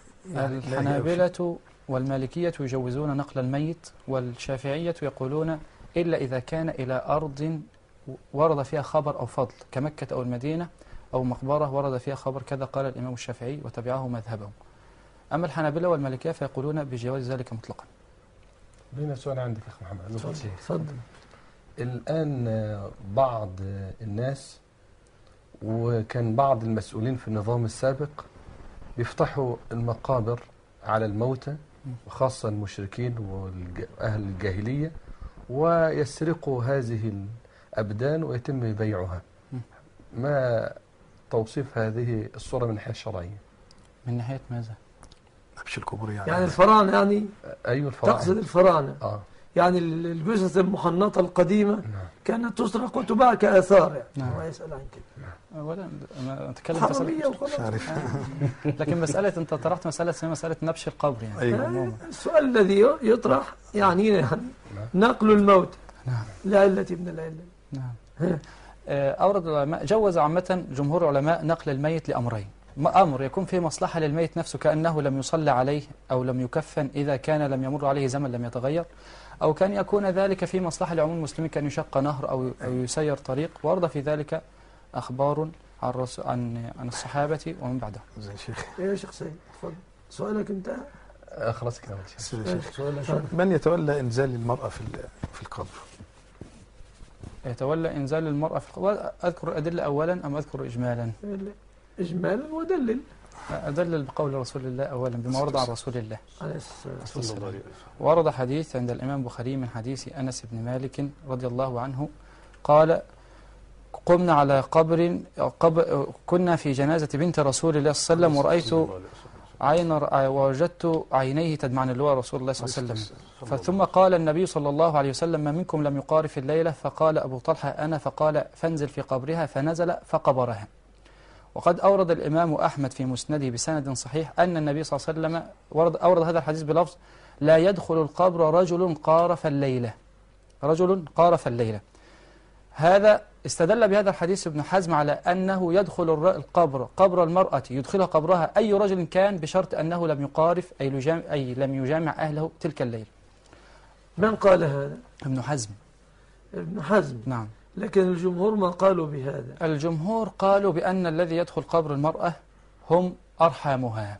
الحنابلة والمالكية يجوزون نقل الميت، والشافعية يقولون إلا إذا كان إلى أرض ورد فيها خبر أو فضل كمكة أو المدينة أو مقبرة ورد فيها خبر كذا، قال الإمام الشافعي وتبعه مذهبه. أما الحنابلة والمالكية فيقولون بجواز ذلك مطلقا. لينا سؤال عندك يا أخي محمد. تفضل. الآن بعض الناس وكان بعض المسؤولين في النظام السابق بيفتحوا المقابر على الموتى، وخاصة المشركين وأهل الجاهلية، ويسرقوا هذه الأبدان ويتم بيعها. ما توصيف هذه الصورة من الناحية الشرعية؟ من ناحية ماذا؟ نبش القبور يعني الفراعنة، يعني أيوة الفراعنة. تقصد الفراعنة. يعني الجثث المحنطة القديمة كانت تسرق وتباع كآثار. يعني ما يسأل عن كده. أولا أنا أتكلم حرامية وخلاص. لكن مسألة أنت طرحت مسألة اسمها مسألة نبش القبر، يعني أيوة. السؤال الذي يطرح يعني نقل الموت لعلة من العلة. نعم. أورد العلماء جوز عامة جمهور العلماء نقل الميت لأمرين: أمر يكون فيه مصلحة للميت نفسه كأنه لم يصلى عليه أو لم يكفن إذا كان لم يمر عليه زمن لم يتغير، أو كان يكون ذلك في مصلحة لعموم المسلمين كأن يشق نهر أو يسير طريق، ورد في ذلك أخبار عن الصحابة ومن بعدهم. زي شيخ. يا شيخ سيد تفضل سؤالك انت. خلاص كده. من يتولى إنزال المرأة في القبر؟ يتولى إنزال المرأة في القبر. أذكر أدلة أولا أم أذكر إجمالا؟ إجمالا ودلل. أدلل بقول رسول الله أولا بما ورد عن رسول الله عليه الصلاة والسلام. ورد حديث عند الإمام البخاري من حديث أنس بن مالك رضي الله عنه قال: قمنا على كنا في جنازة بنت رسول الله صلى الله عليه وسلم، ورأيت ووجدت عينيه تدمعن اللواء رسول الله صلى الله عليه وسلم. ثم قال النبي صلى الله عليه وسلم: ما منكم لم يقارف الليلة؟ فقال أبو طلحة: أنا. فقال: فانزل في قبرها. فنزل فقبرها. وقد أورد الإمام أحمد في مسنده بسند صحيح أن النبي صلى الله عليه وسلم أورد هذا الحديث بلفظ لا يدخل القبر رجل قارف الليلة، رجل قارف الليلة. هذا استدل بهذا الحديث ابن حزم على أنه يدخل القبر، قبر المرأة يدخلها قبرها أي رجل كان، بشرط أنه لم يقارف أي لم يجامع أهله تلك الليل. من قال هذا؟ ابن حزم. ابن حزم. نعم. لكن الجمهور ما قالوا بهذا. الجمهور قالوا بأن الذي يدخل قبر المرأة هم أرحامها،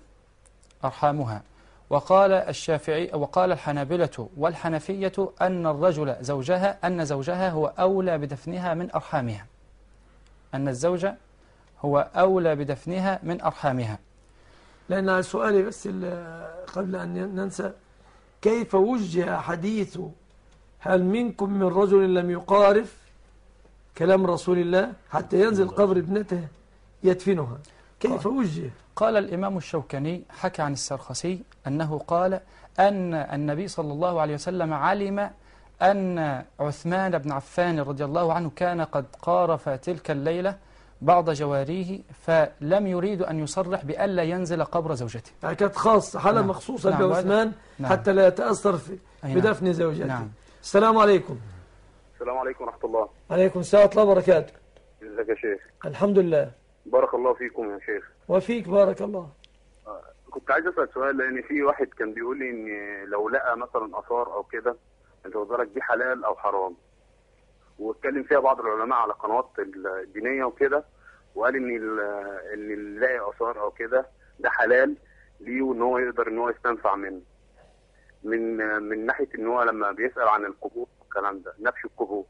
وقال الشافعي وقال الحنابلة والحنفية أن الرجل زوجها هو أولى بدفنها من أرحامها، أن الزوج هو أولى بدفنها من أرحامها. لأن سؤالي بس قبل أن ننسى، كيف وجه حديث هل منكم من رجل لم يقارف كلام رسول الله حتى ينزل قبر ابنته يدفنها؟ كيف وجه؟ قال الإمام الشوكاني حكى عن السرخسي أنه قال أن النبي صلى الله عليه وسلم علم أن عثمان بن عفان رضي الله عنه كان قد قارف تلك الليلة بعض جواريه، فلم يريد أن يصرح بألا ينزل قبر زوجته. يعني كانت خاصة، حالة مخصوصة بعثمان حتى لا يتأثر بدفن زوجته. نعم. السلام عليكم. السلام عليكم ورحمة الله. عليكم السلام ورحمة الله وبركاته. ازيك يا شيخ؟ الحمد لله. بارك الله فيكم يا شيخ. وفيك بارك الله. كنت عايز اسال سؤال، لان في واحد كان بيقول لي ان لو لقى مثلا اثار او كده انت وزارك دي حلال او حرام، واتكلم فيها بعض العلماء على قنوات الدينيه وكده، وقال ان اللي لاقي اثار او كده ده حلال ليه، وان هو يقدر ان هو يستنفع منه من ناحيه ان هو لما بيسال عن القبور والكلام ده، نبش القبور.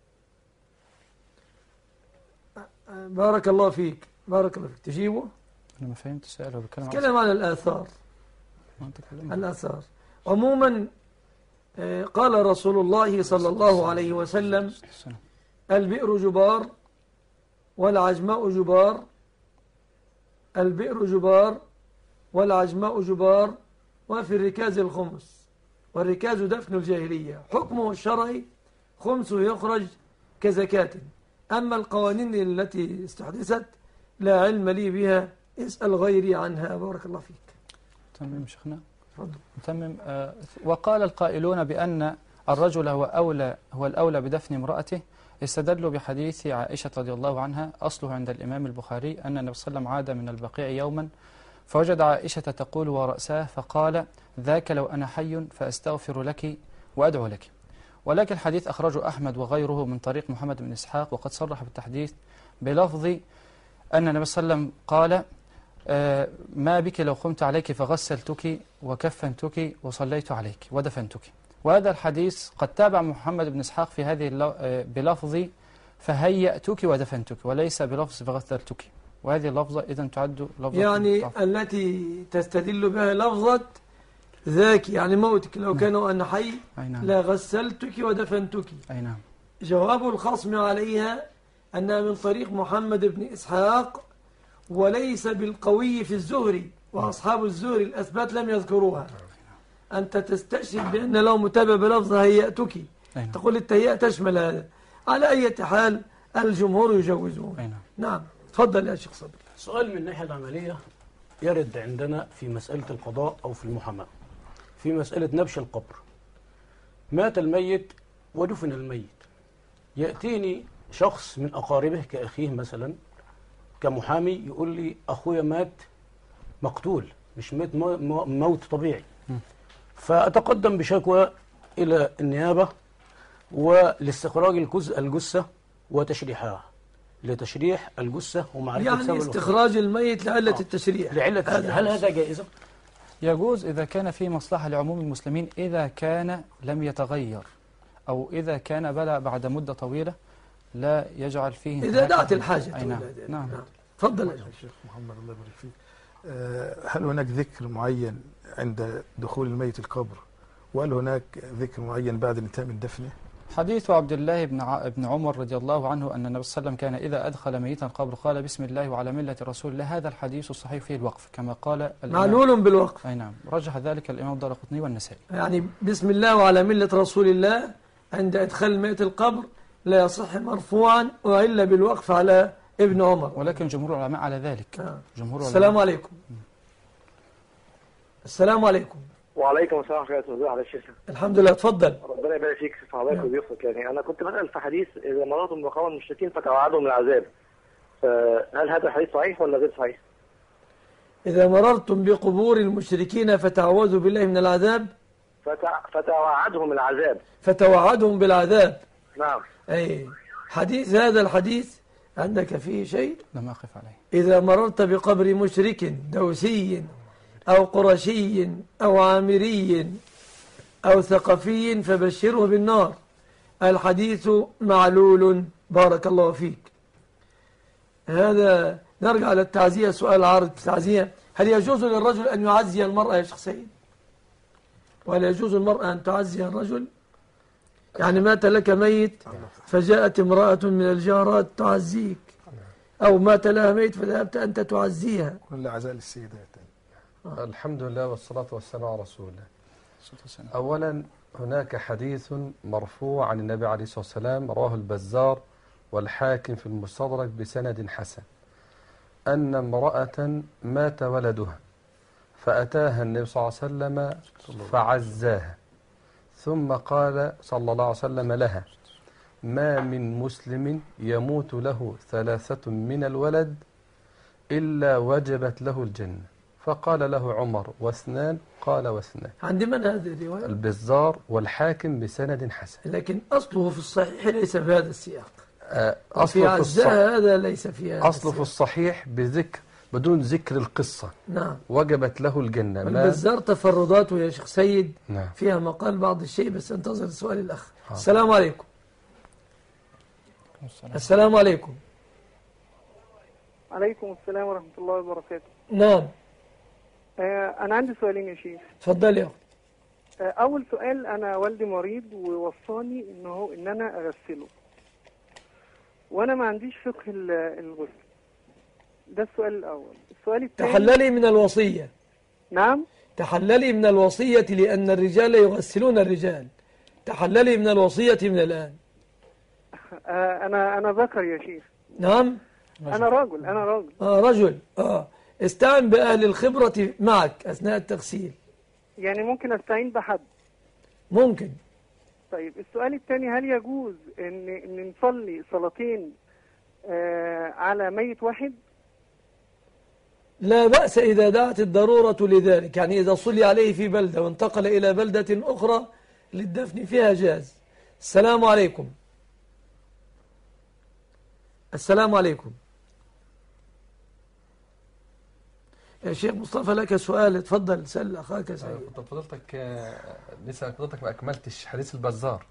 بارك الله فيك. بارك الله فيك. تجيبه؟ أنا ما فهمت السؤال. هو بيتكلم عن الآثار. الآثار عموما قال رسول الله صلى الله عليه وسلم البئر جبار والعجماء جبار، البئر جبار والعجماء جبار، وفي الركاز الخمس، والركاز دفن الجاهلية، حكمه الشرعي خمسه يخرج كزكاة. أما القوانين التي استحدثت لا علم لي بها، اسأل غيري عنها. بارك الله فيك. تمام شيخنا. تمام. وقال القائلون بأن الرجل هو الأولى بدفن امرأته، استدلوا بحديث عائشة رضي الله عنها أصله عند الإمام البخاري أن النبي صلى الله عليه وسلم عاد من البقيع يوما فوجد عائشة تقول ورأساه فقال ذاك لو أنا حي فأستغفر لك وأدعو لك. ولكن الحديث أخرجه أحمد وغيره من طريق محمد بن إسحاق، وقد صرح بالتحديث بلفظ أن النبي صلى الله عليه وسلم قال ما بك لو قمت عليك فغسلتك وكفنتك وصليت عليك ودفنتك. وهذا الحديث قد تابع محمد بن إسحاق في هذه بلفظ فهيأتك ودفنتك، وليس بلفظ فغسلتك. وهذه اللفظة إذن تعد لفظة يعني التي تستدل بها لفظة ذاك، يعني موتك لو كانوا أنا حي لا غسلتك ودفنتك. أي نعم. جواب الخصم عليها أنها من طريق محمد بن إسحاق وليس بالقوي في الزهري، وأصحاب الزهري الأثبات لم يذكروها. أنت تستشهد بأن لو متابع بلفظ هيأتك تقول التهيئة تشمل هذا. على أي حال الجمهور يجوزون. نعم. تفضل يا شيخ صبري. سؤال من الناحية العملية يرد عندنا في مسألة القضاء أو في المحاماة، في مسألة نبش القبر. مات الميت ودفن الميت، يأتيني شخص من أقاربه كأخيه مثلا كمحامي يقول لي أخويا مات مقتول، مش مات موت طبيعي، فأتقدم بشكوى إلى النيابة ولاستخراج الجثة وتشريحها، لتشريح الجثة ومعرفة يعني سبب استخراج الميت لعلة التشريح. هل هذا جائزة؟ يجوز إذا كان في مصلحة لعموم المسلمين، إذا كان لم يتغير أو إذا كان بلى بعد مدة طويلة لا يجعل فيه إذا دعت الحاجة. أي نعم. نعم. تفضل يا شيخ محمد الله يبارك فيك. هل هناك ذكر معين عند دخول الميت القبر، وهل هناك ذكر معين بعد انتهاء من دفنه؟ حديث عبد الله بن عمر رضي الله عنه أن النبي صلى الله عليه وسلم كان إذا أدخل ميتا القبر قال بسم الله وعلى ملة رسول الله. هذا الحديث الصحيح فيه الوقف كما قال معلول بالوقف. أي نعم. رجح ذلك الإمام الدارقطني والنسائي. يعني بسم الله وعلى ملة رسول الله عند إدخال ميت القبر لا يصح مرفوعا وإلا بالوقف على ابن عمر. ولكن جمهور العلماء على ذلك. جمهور السلام عليكم. السلام عليكم. وعليكم السلام ورحمة الله وبركاته. على الشيخ. الحمد لله، اتفضل. ربنا يبارك فيك في حضرتك ويوفقك. يعني أنا كنت بسأل في حديث إذا مررتم بقوم المشركين فتوعدهم العذاب، هل هذا الحديث صحيح ولا غير صحيح؟ إذا مررتم بقبور المشركين فتعوذوا بالله من العذاب، فتوعدهم العذاب. فتوعدهم بالعذاب. نعم. أي حديث، هذا الحديث عندك فيه شيء؟ لم أقف عليه. إذا مررت بقبر مشرك دوسي أو قرشي أو عامري أو ثقفي فبشره بالنار. الحديث معلول. بارك الله فيك. هذا نرجع للتعزية. سؤال عارض التعزية: هل يجوز للرجل أن يعزي المرأة يا شيخ سيد؟ وهل يجوز المرأة أن تعزي الرجل؟ يعني مات لك ميت فجاءت امرأة من الجارات تعزيك، أو مات لها ميت فذهبت أنت تعزيها. كل عزاء للسيدات. الحمد لله والصلاة والسلام على رسول الله. أولا هناك حديث مرفوع عن النبي عليه الصلاة والسلام رواه البزار والحاكم في المستدرك بسند حسن، أن امرأة مات ولدها فأتاها النبي صلى الله عليه وسلم فعزاها، ثم قال صلى الله عليه وسلم لها: ما من مسلم يموت له 3 من الولد إلا وجبت له الجنة. فقال له عمر: و2؟ قال: و2. عند من هذه الرواية؟ البزار والحاكم بسند حسن. لكن أصله في الصحيح ليس في هذا السياق. أصله في الصحيح هذا ليس في هذا أصله في الصحيح بدون ذكر القصة. نعم. وجبت له الجنة. البزار تفرداته يا شيخ سيد. نعم. فيها مقال بعض الشيء، بس انتظر سؤال الأخ. السلام عليكم. السلام عليكم. عليكم السلام ورحمة الله وبركاته. نعم. أنا عندي سؤالين يا شيخ. تفضل يا أخي. أول سؤال: أنا والدي مريض ووصاني إن أنا أغسله، وأنا ما عنديش فقه الغسل. ده السؤال الأول. السؤال الثاني: تحللي من الوصية. نعم. تحللي من الوصية لأن الرجال يغسلون الرجال. تحللي من الوصية من الآن. أنا ذكر يا شيخ. نعم. أنا راجل. رجل. استعن بأهل الخبرة معك أثناء التغسيل. يعني ممكن أستعين بحد؟ ممكن. طيب السؤال الثاني: هل يجوز إن نصلي صلاتين على ميت واحد؟ لا بأس إذا دعت الضرورة لذلك، يعني إذا صلي عليه في بلدة وانتقل إلى بلدة أخرى للدفن فيها جاز. السلام عليكم. السلام عليكم. يا شيخ مصطفى لك سؤال، تفضل سأل أخاك سعيد. فضلتك لسه حضرتك ما أكملتش حديث البزار.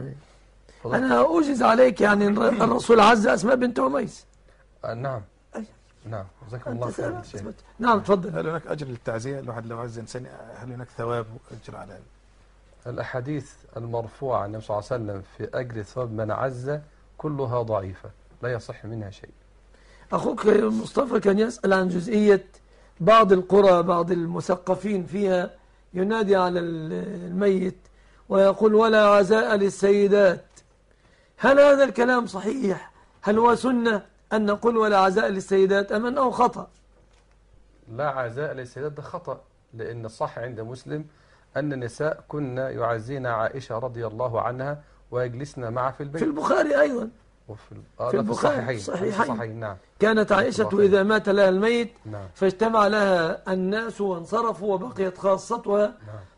أنا أوجز عليك، يعني الرسول عز أسماء بنت عميس. نعم. نعم. جزاكم الله خير. نعم تفضل. هل هناك أجر للتعزية؟ الواحد لو عز إنسان هل هناك ثواب وأجر على الأحاديث المرفوعة عن النبي صلى الله عليه وسلم في أجر ثواب من عز كلها ضعيفة لا يصح منها شيء. أخوك مصطفى كان يسأل عن جزئية بعض القرى، بعض المثقفين فيها ينادي على الميت ويقول: ولا عزاء للسيدات. هل هذا الكلام صحيح؟ هل هو سنة أن نقول ولا عزاء للسيدات أم أنه خطأ؟ لا عزاء للسيدات ده خطأ، لأن الصح عند مسلم أن النساء كنا يعزين عائشة رضي الله عنها ويجلسن معها في البيت. في البخاري أيضا. في البخاري صحيحين. نعم. كانت عائشة إذا مات لها الميت نعم. فاجتمع لها الناس وانصرفوا وبقيت خاصتها.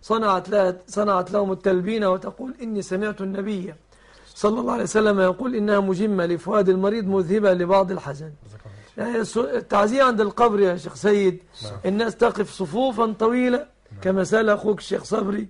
صنعت لهم التلبينة وتقول: إني سمعت النبي صلى الله عليه وسلم يقول إنها مجمة لفؤاد المريض مذهبة لبعض الحزن. يعني التعزية عند القبر يا شيخ سيد الناس تقف صفوفا طويلة كما سأل أخوك الشيخ صبري،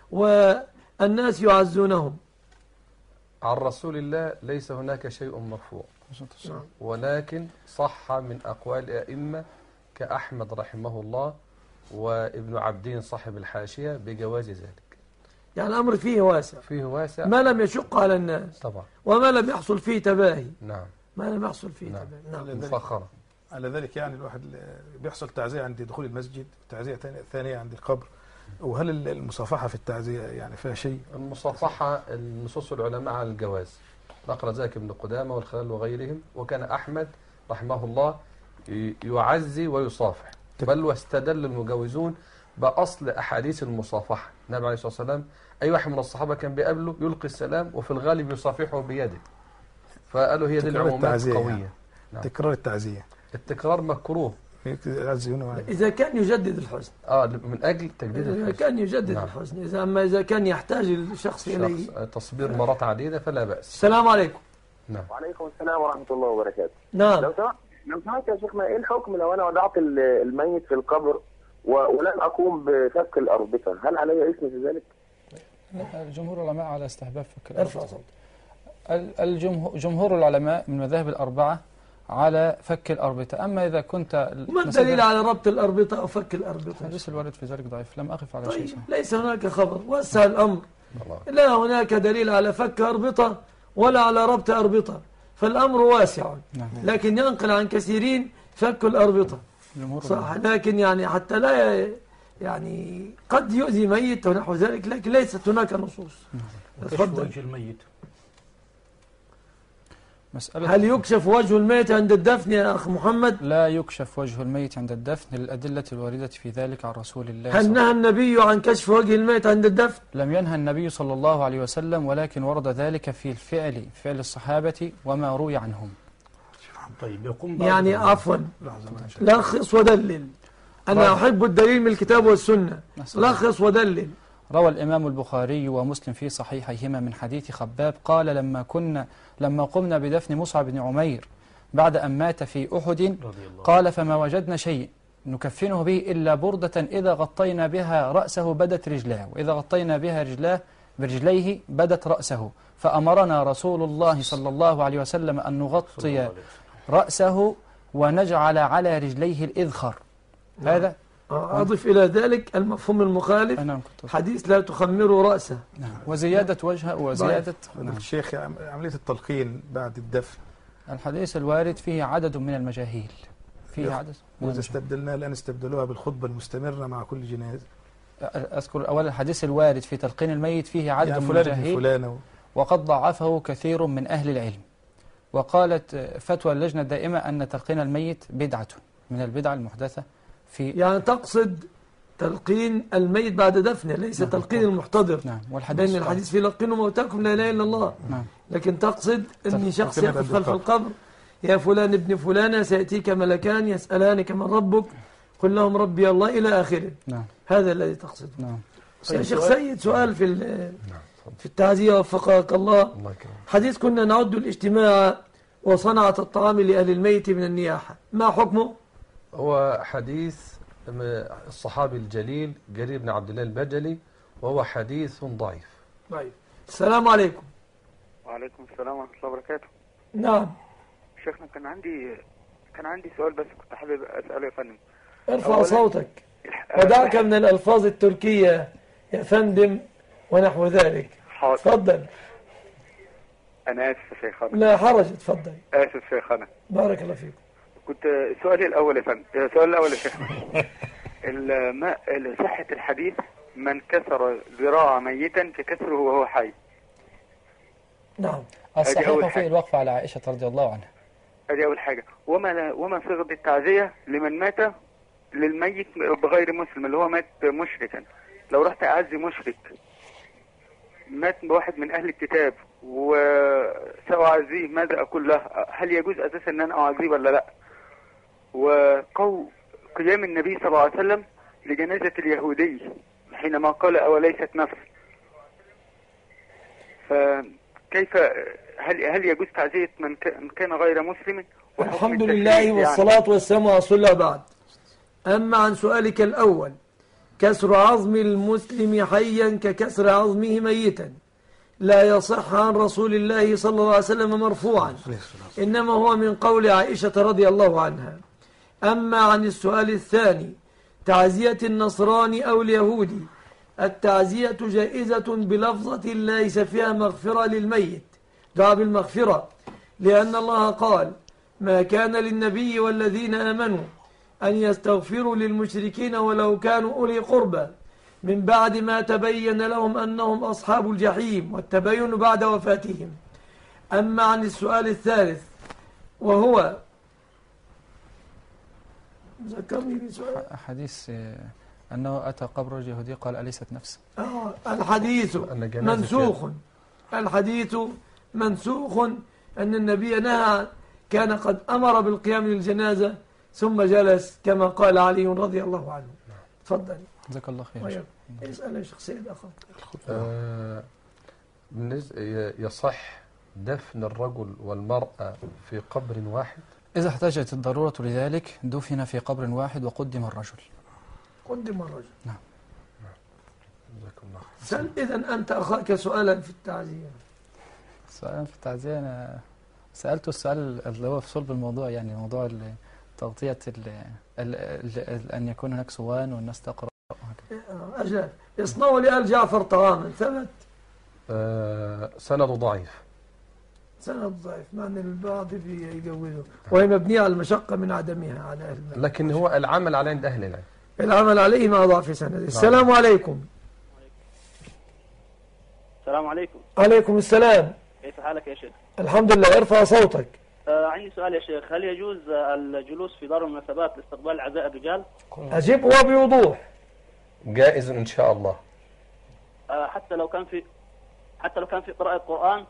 والناس يعزونهم. عن رسول الله ليس هناك شيء مرفوع، ولكن صح من أقوال الأئمة كأحمد رحمه الله وابن عبدين صاحب الحاشية بجواز ذلك. يعني الأمر فيه واسع ما لم يشق على الناس طبعا، وما لم يحصل فيه تباهي. نعم. ما لم يحصل فيه نعم. تباهي. نعم. مفخرة. على ذلك يعني الواحد بيحصل تعزية عند دخول المسجد وتعزية ثانية عند القبر. وهل المصافحة في التعزية يعني فيها شيء؟ المصافحة النصوص العلماء على الجواز، نقل ذلك ابن قدامة والخلال وغيرهم، وكان أحمد رحمه الله يعزي ويصافح، بل واستدل المجوزون بأصل أحاديث المصافحة. النبي عليه الصلاة والسلام أي واحد من الصحابة كان بيقابله يلقي السلام وفي الغالب يصافحه بيده، فقالوا هي دي العمومات قوية. يعني. نعم. تكرار التعزية، التكرار مكروه إذا كان يجدد الحزن، من أجل تجديد الحزن. إذا كان يجدد نعم. الحزن، أما إذا كان يحتاج الشخص إليه تصبير مرات عديدة فلا بأس. السلام عليكم. نعم. وعليكم السلام ورحمة الله وبركاته. نعم. لو سمحت يا شيخنا، ايه الحكم لو انا وضعت الميت في القبر ولم اقوم بفك الاربطة، هل علي اسم في ذلك؟ جمهور العلماء على استحباب فك ارفع الأربطة. صوتك. جمهور العلماء من المذاهب الأربعة على فك الأربطة. أما إذا كنت ما الدليل على ربط الأربطة أو فك الأربطة؟ الحديث الوارد في ذلك ضعيف، لم أقف على طيب شيء. ليس هناك خبر، وسع الأمر. لا هناك دليل على فك أربطة ولا على ربط أربطة، فالأمر واسع. نعم. لكن ينقل عن كثيرين فك الأربطة صح، لكن يعني حتى لا يعني قد يؤذي ميت ونحو ذلك، لكن ليست هناك نصوص. تفضل. وجه الميت، هل يكشف وجه الميت عند الدفن يا أخ محمد؟ لا يكشف وجه الميت عند الدفن للأدلة الواردة في ذلك عن رسول الله. هل نهى النبي عن كشف وجه الميت عند الدفن؟ لم ينهى النبي صلى الله عليه وسلم، ولكن ورد ذلك في فعل الصحابة وما روي عنهم. طيب يقوم يعني عفوا لخص ودلل. أنا أحب الدليل من الكتاب والسنة. لخص ودلل. روى الإمام البخاري ومسلم في صحيحيهما من حديث خباب قال لما قمنا بدفن مصعب بن عمير بعد أن مات في أحد قال فما وجدنا شيء نكفنه به إلا بردة إذا غطينا بها رأسه بدت رجلاه، وإذا غطينا بها رجلاه برجليه بدت رأسه، فأمرنا رسول الله صلى الله عليه وسلم أن نغطي رأسه ونجعل على رجليه الإذخر. هذا أضف إلى ذلك المفهوم المخالف حديث لا تخمروا رأسه. وزيادة وجهه وزيادة الشيخ عملية التلقين بعد الدفن، الحديث الوارد فيه عدد من المجاهيل، فيه عدد. وإذا استبدلناه الآن استبدلوها بالخطبة المستمرة مع كل جنازة. أذكر أولا الحديث الوارد في تلقين الميت فيه عدد يعني من المجاهيل، فلان وقد ضعفه كثير من أهل العلم. وقالت فتوى اللجنة الدائمة أن تلقين الميت بدعة من البدع المحدثة في، يعني تقصد تلقين الميت بعد دفنه، ليس نعم. تلقين المحتضر. نعم. لأن الحديث في لقنوا موتاكم لا إله إلا الله. نعم. لكن تقصد أن شخص يقف خلف القبر، يا فلان ابن فلانة سيأتيك ملكان يسألانك من ربك قل لهم ربي الله إلى آخره. نعم. هذا الذي تقصد. نعم. يا شيخ سيد سؤال في التعزية وفقك الله. حديث كنا نعد الاجتماع وصنعة الطعام لأهل الميت من النياحة، ما حكمه؟ هو حديث الصحابي الجليل جرير بن عبد الله البجلي، وهو حديث ضعيف. طيب. السلام عليكم. وعليكم السلام ورحمة الله وبركاته. نعم شيخنا كان عندي سؤال بس كنت حابب أسأله يا فندم. ارفع صوتك ودعك من الألفاظ التركية يا فندم ونحو ذلك. حاضر. تفضل. أنا آسف يا شيخنا. لا حرج، تفضل. آسف يا شيخنا. بارك الله فيكم. كنت سؤالي الأول يا فندم، السؤال الأول يا شيخنا. صحة الحديث من كسر ذراع ميتا فكسره وهو حي. نعم. الصحيح فيه الوقف على عائشة رضي الله عنها. هذه أول حاجة. وما صيغة التعزية لمن مات للميت بغير مسلم، اللي هو مات مشركا. لو رحت أعزي مشرك مات بواحد من أهل الكتاب وسأعزيه، ماذا أقول له؟ هل يجوز أساسا أن أنا أعزيه ولا لا؟ قيام النبي صلى الله عليه وسلم لجنازة اليهودي حينما قال أوليست نفس، فكيف هل يجوز تعزية من كان غير مسلم؟ الحمد لله والصلاة والسلام على رسول الله. بعد أما عن سؤالك الأول، كسر عظم المسلم حيا ككسر عظمه ميتا لا يصح عن رسول الله صلى الله عليه وسلم مرفوعا، إنما هو من قول عائشة رضي الله عنها. أما عن السؤال الثاني، تعزية النصراني أو اليهودي، التعزية جائزة بلفظة ليس فيها مغفرة للميت، دعا بالمغفرة، لأن الله قال ما كان للنبي والذين آمنوا أن يستغفروا للمشركين ولو كانوا أولي قربى من بعد ما تبين لهم أنهم أصحاب الجحيم، والتبين بعد وفاتهم. أما عن السؤال الثالث وهو ذكرني بسؤال. حديث أنه أتى قبر اليهودي قال أليست نفس. الحديث منسوخ. الحديث منسوخ أن النبي نهى، كان قد أمر بالقيام للجنازة ثم جلس كما قال علي رضي الله عنه. تفضل. جزاك الله خير. اسأل يا شيخ سيد أخاك. يصح دفن الرجل والمرأة في قبر واحد؟ إذا احتاجت الضرورة لذلك دفن في قبر واحد وقدم الرجل. قدم الرجل. نعم. سأل إذن أنت أخاك سؤالا في التعزية. سؤالا في التعزية، أنا سألته السؤال اللي هو في صلب الموضوع، يعني موضوع تغطية أن يكون هناك صوان والناس تقرأ. أجل يصنعوا لآل جعفر طعاما ثبت؟ سند ضعيف. سند ضعيف، مع أن البعض يجوزه، وهي مبنية على المشقة من عدمها على أهل المال. لكن هو العمل عليه عند أهل العلم. العمل عليه مع ضعف سند. السلام عليكم. السلام عليكم. عليكم السلام. كيف حالك يا شيخ؟ الحمد لله. ارفع صوتك. عندي سؤال يا شيخ، هل يجوز الجلوس في دار المناسبات لاستقبال عزاء الرجال؟ أجيب وبوضوح. جائز إن شاء الله. حتى لو كان في قراءة قرآن؟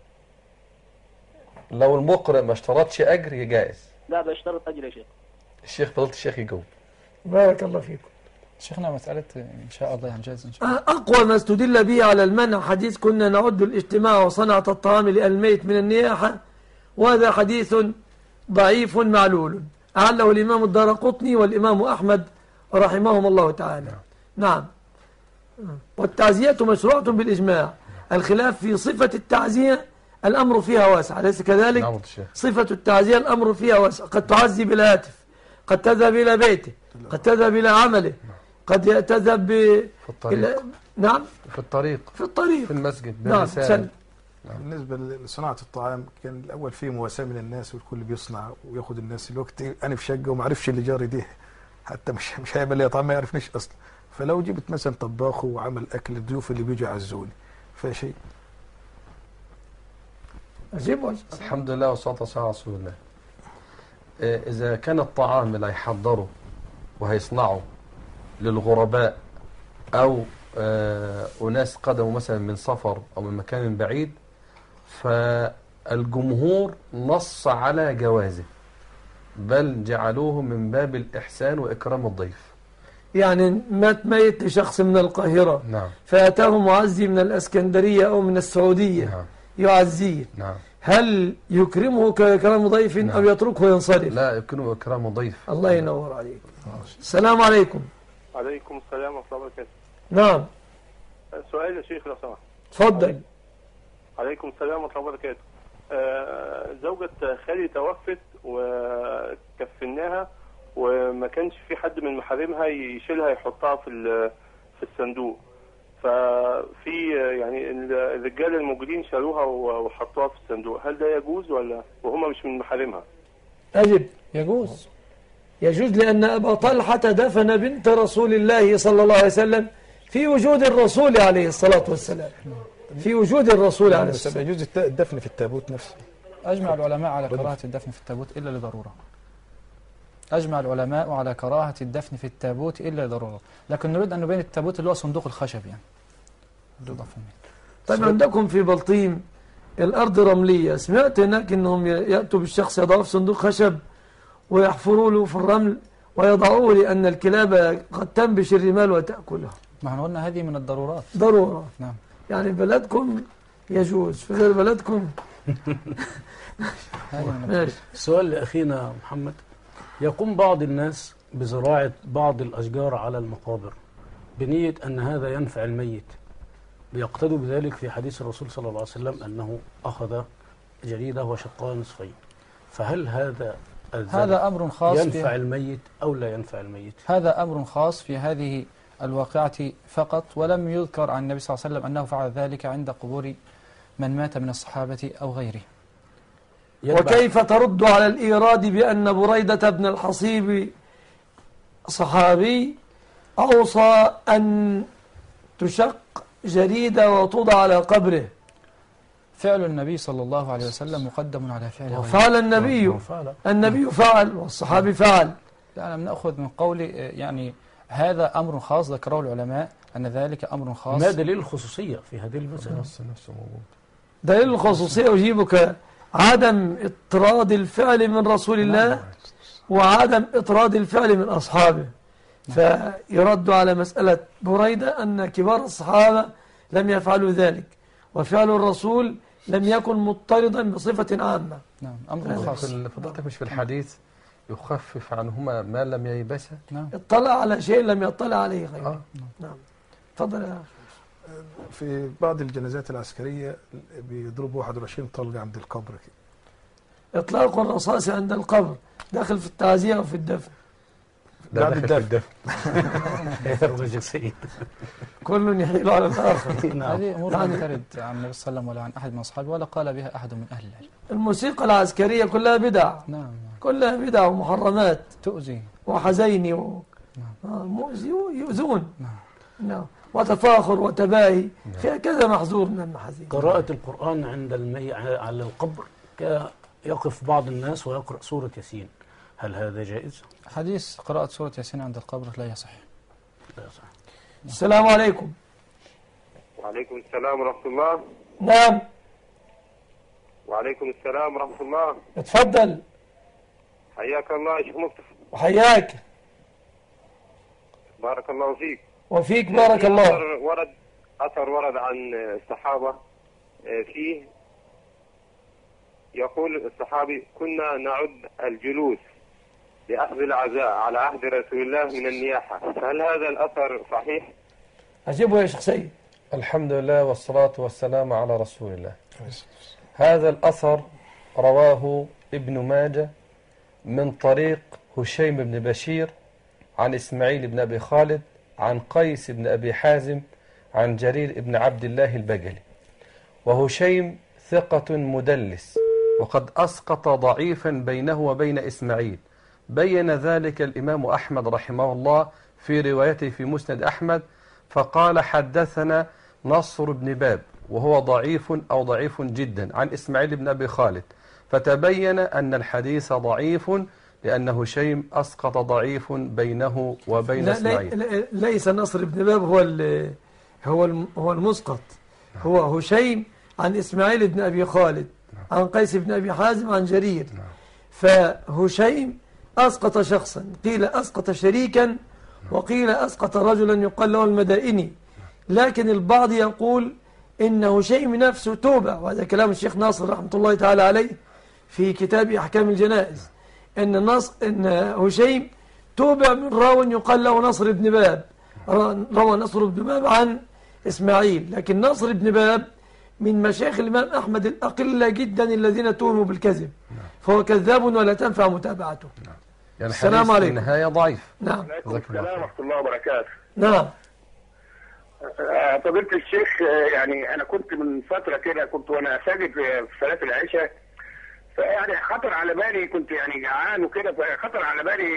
لو المقرئ ما اشترطش أجر جائز. لا بيشترط أجر يا شيخ. الشيخ فضيلة الشيخ يجاوب. بارك الله فيكم. شيخنا مسألة إن شاء الله يعني جائز إن شاء الله. أقوى ما استدل به على المنع حديث كنا نعد الاجتماع وصنعة الطعام للميت من النياحة، وهذا حديث ضعيف معلول أعله الإمام الدارقطني والإمام أحمد رحمهم الله تعالى. نعم. والتعزية مشروعة بالإجماع، الخلاف في صفة التعزية الأمر فيها واسع، أليس كذلك؟ صفة التعزية الأمر فيها واسع، قد تعزي بالهاتف، قد تذهب إلى بيته، قد تذهب إلى عمله، قد تذهب في الطريق. نعم في الطريق في المسجد. نعم. بالنسبة لصناعة الطعام كان الأول فيه مواساة من الناس والكل بيصنع وياخد الناس. الوقت أنا في شقة وما عرفش اللي جاري دي، حتى مش هيعمل لي طعام ما يعرفنيش أصلا. فلو جبت مثلا طباخ وعمل أكل الضيوف اللي بيجوا يعزوني فشيء. الحمد لله والصلاة والسلام على رسول الله. إذا كان الطعام اللي هيحضره وهيصنعه للغرباء أو أناس قدموا مثلا من سفر أو من مكان بعيد، فالجمهور نص على جوازه، بل جعلوه من باب الإحسان وإكرام الضيف. يعني مات ميت لشخص من القاهرة، نعم، فأتاه معزي من الأسكندرية أو من السعودية، نعم، يعزيه، نعم، هل يكرمه كإكرام ضيف، نعم، أو يتركه ينصرف؟ لا، يكرمه إكرام ضيف. الله ينور عليك. السلام عليكم. عليكم السلام ورحمة الله وبركاته. نعم. سؤال يا شيخ لو سمحت. تفضل. عليكم السلام ورحمة الله وبركاته. زوجة خالي توفت وكفناها وما كانش في حد من محارمها يشيلها يحطها في الصندوق، ففي يعني الرجال الموجودين شالوها وحطوها في الصندوق، هل ده يجوز ولا وهم مش من محارمها؟ أجب يجوز. يجوز لأن أبا طلحة دفن بنت رسول الله صلى الله عليه وسلم في وجود الرسول عليه الصلاة والسلام، في وجود الرسول عليه الصلاة والسلام. يجوز الدفن في التابوت نفسه. أجمع العلماء على كراهة الدفن في التابوت إلا لضرورة. أجمع العلماء على كراهة الدفن في التابوت إلا لضرورة، لكن نريد أن نبين التابوت اللي هو صندوق الخشب يعني. طيب عندكم في بلطيم الأرض رملية، سمعت هناك أنهم يأتوا بالشخص يضعوه في صندوق خشب ويحفروا له في الرمل ويضعوه لأن الكلاب قد تنبش الرمال وتأكلها. ما احنا قلنا هذه من الضرورات. ضرورة. نعم. يعني بلدكم يجوز، في غير بلدكم. سؤال لأخينا محمد. يقوم بعض الناس بزراعة بعض الأشجار على المقابر بنية أن هذا ينفع الميت، ليقتدوا بذلك في حديث الرسول صلى الله عليه وسلم أنه أخذ جريدة وشقها نصفين، فهل هذا أمر خاص ينفع الميت أو لا ينفع الميت؟ هذا أمر خاص في هذه الواقعة فقط، ولم يذكر عن النبي صلى الله عليه وسلم أنه فعل ذلك عند قبور من مات من الصحابة أو غيره. وكيف ترد على الإيراد بأن بريدة بن الحصيب صحابي أوصى أن تشق جريدة وتوضع على قبره؟ فعل النبي صلى الله عليه وسلم مقدم على فعله. وفعل النبي فعل والصحابي فعل، لا، أنا بنأخذ من قولي يعني هذا أمر خاص ذكره العلماء أن ذلك أمر خاص. ما دليل الخصوصية في هذه المسألة؟ نفسه موجود. دليل الخصوصية يجيبك عدم اطراد الفعل من رسول الله وعدم اطراد الفعل من أصحابه. فيرد على مسألة بريدة أن كبار الصحابة لم يفعلوا ذلك، وفعل الرسول لم يكن مضطردا بصفة عامة. نعم، أمر خاص. فضلتك مش في الحديث يخفف عنهما ما لم ييبسا. نعم، اطلع على شيء لم يطلع عليه غيره. نعم، تفضل يا في بعض الجنازات العسكرية بيضربوا 21 طلقة عند القبر كده. إطلاق الرصاص عند القبر داخل في التعزية وفي الدفن. بعد الدفن الرجل سيد كل يحيل على الآخر. هذه أمور لم ترد عن النبي صلى الله عليه وسلم ولا عن أحد من أصحابه ولا قال بها أحد من أهل العلم. الموسيقى العسكرية كلها بدع. نعم، كلها بدع ومحرمات تؤذي وحزيني مؤذي ويؤذون. نعم، وتفاخر وتباهي فيها كذا محظور من المحاذير. قراءة القرآن عند على القبر يقف بعض الناس ويقرأ سورة ياسين، هل هذا جائز؟ حديث قراءة سورة ياسين عند القبر لا يصح. لا يصح. السلام عليكم. وعليكم السلام ورحمة الله. نعم. وعليكم السلام ورحمة الله. اتفضل. حياك الله يا شيخ مصطفى. وحياك. بارك الله فيك. وفيك بارك الله. أثر ورد عن الصحابة فيه يقول الصحابي: كنا نعد الجلوس لأخذ العزاء على عهد رسول الله من النياحة، فهل هذا الأثر صحيح؟ أجيبه يا شيخ سيد. الحمد لله والصلاة والسلام على رسول الله. هذا الأثر رواه ابن ماجه من طريق هشيم بن بشير عن إسماعيل بن أبي خالد عن قيس بن أبي حازم عن جرير بن عبد الله البجلي. وهشيم ثقة مدلس، وقد أسقط ضعيفا بينه وبين إسماعيل، بين ذلك الإمام أحمد رحمه الله في روايته في مسند أحمد، فقال: حدثنا نصر بن باب، وهو ضعيف أو ضعيف جدا، عن إسماعيل بن أبي خالد، فتبين أن الحديث ضعيف لأن هشيم أسقط ضعيف بينه وبين إسماعيل. ليس نصر بن باب هو المسقط، هو هشيم عن إسماعيل بن أبي خالد عن قيس بن أبي حازم عن جرير. فهشيم أسقط شخصا، قيل أسقط شريكا وقيل أسقط رجلا يقال له المدائني، لكن البعض يقول إن هشيم نفسه توبة، وهذا كلام الشيخ ناصر رحمة الله تعالى عليه في كتاب أحكام الجنائز، إن هشيم توبة من راو يقال له نصر بن باب، روى نصر بن باب عن إسماعيل، لكن نصر بن باب من مشايخ الإمام أحمد الأقلة جدا الذين توهموا بالكذب، فهو كذاب ولا تنفع متابعته. يعني السلام عليكم. النهاية ضعيف. نعم. عليكم السلام ورحمة الله وبركاته. نعم. فضيلة الشيخ، يعني أنا كنت من فترة كده وأنا ساجد في صلاة العشاء، فيعني خطر على بالي، كنت يعني جعان وكده، فخطر على بالي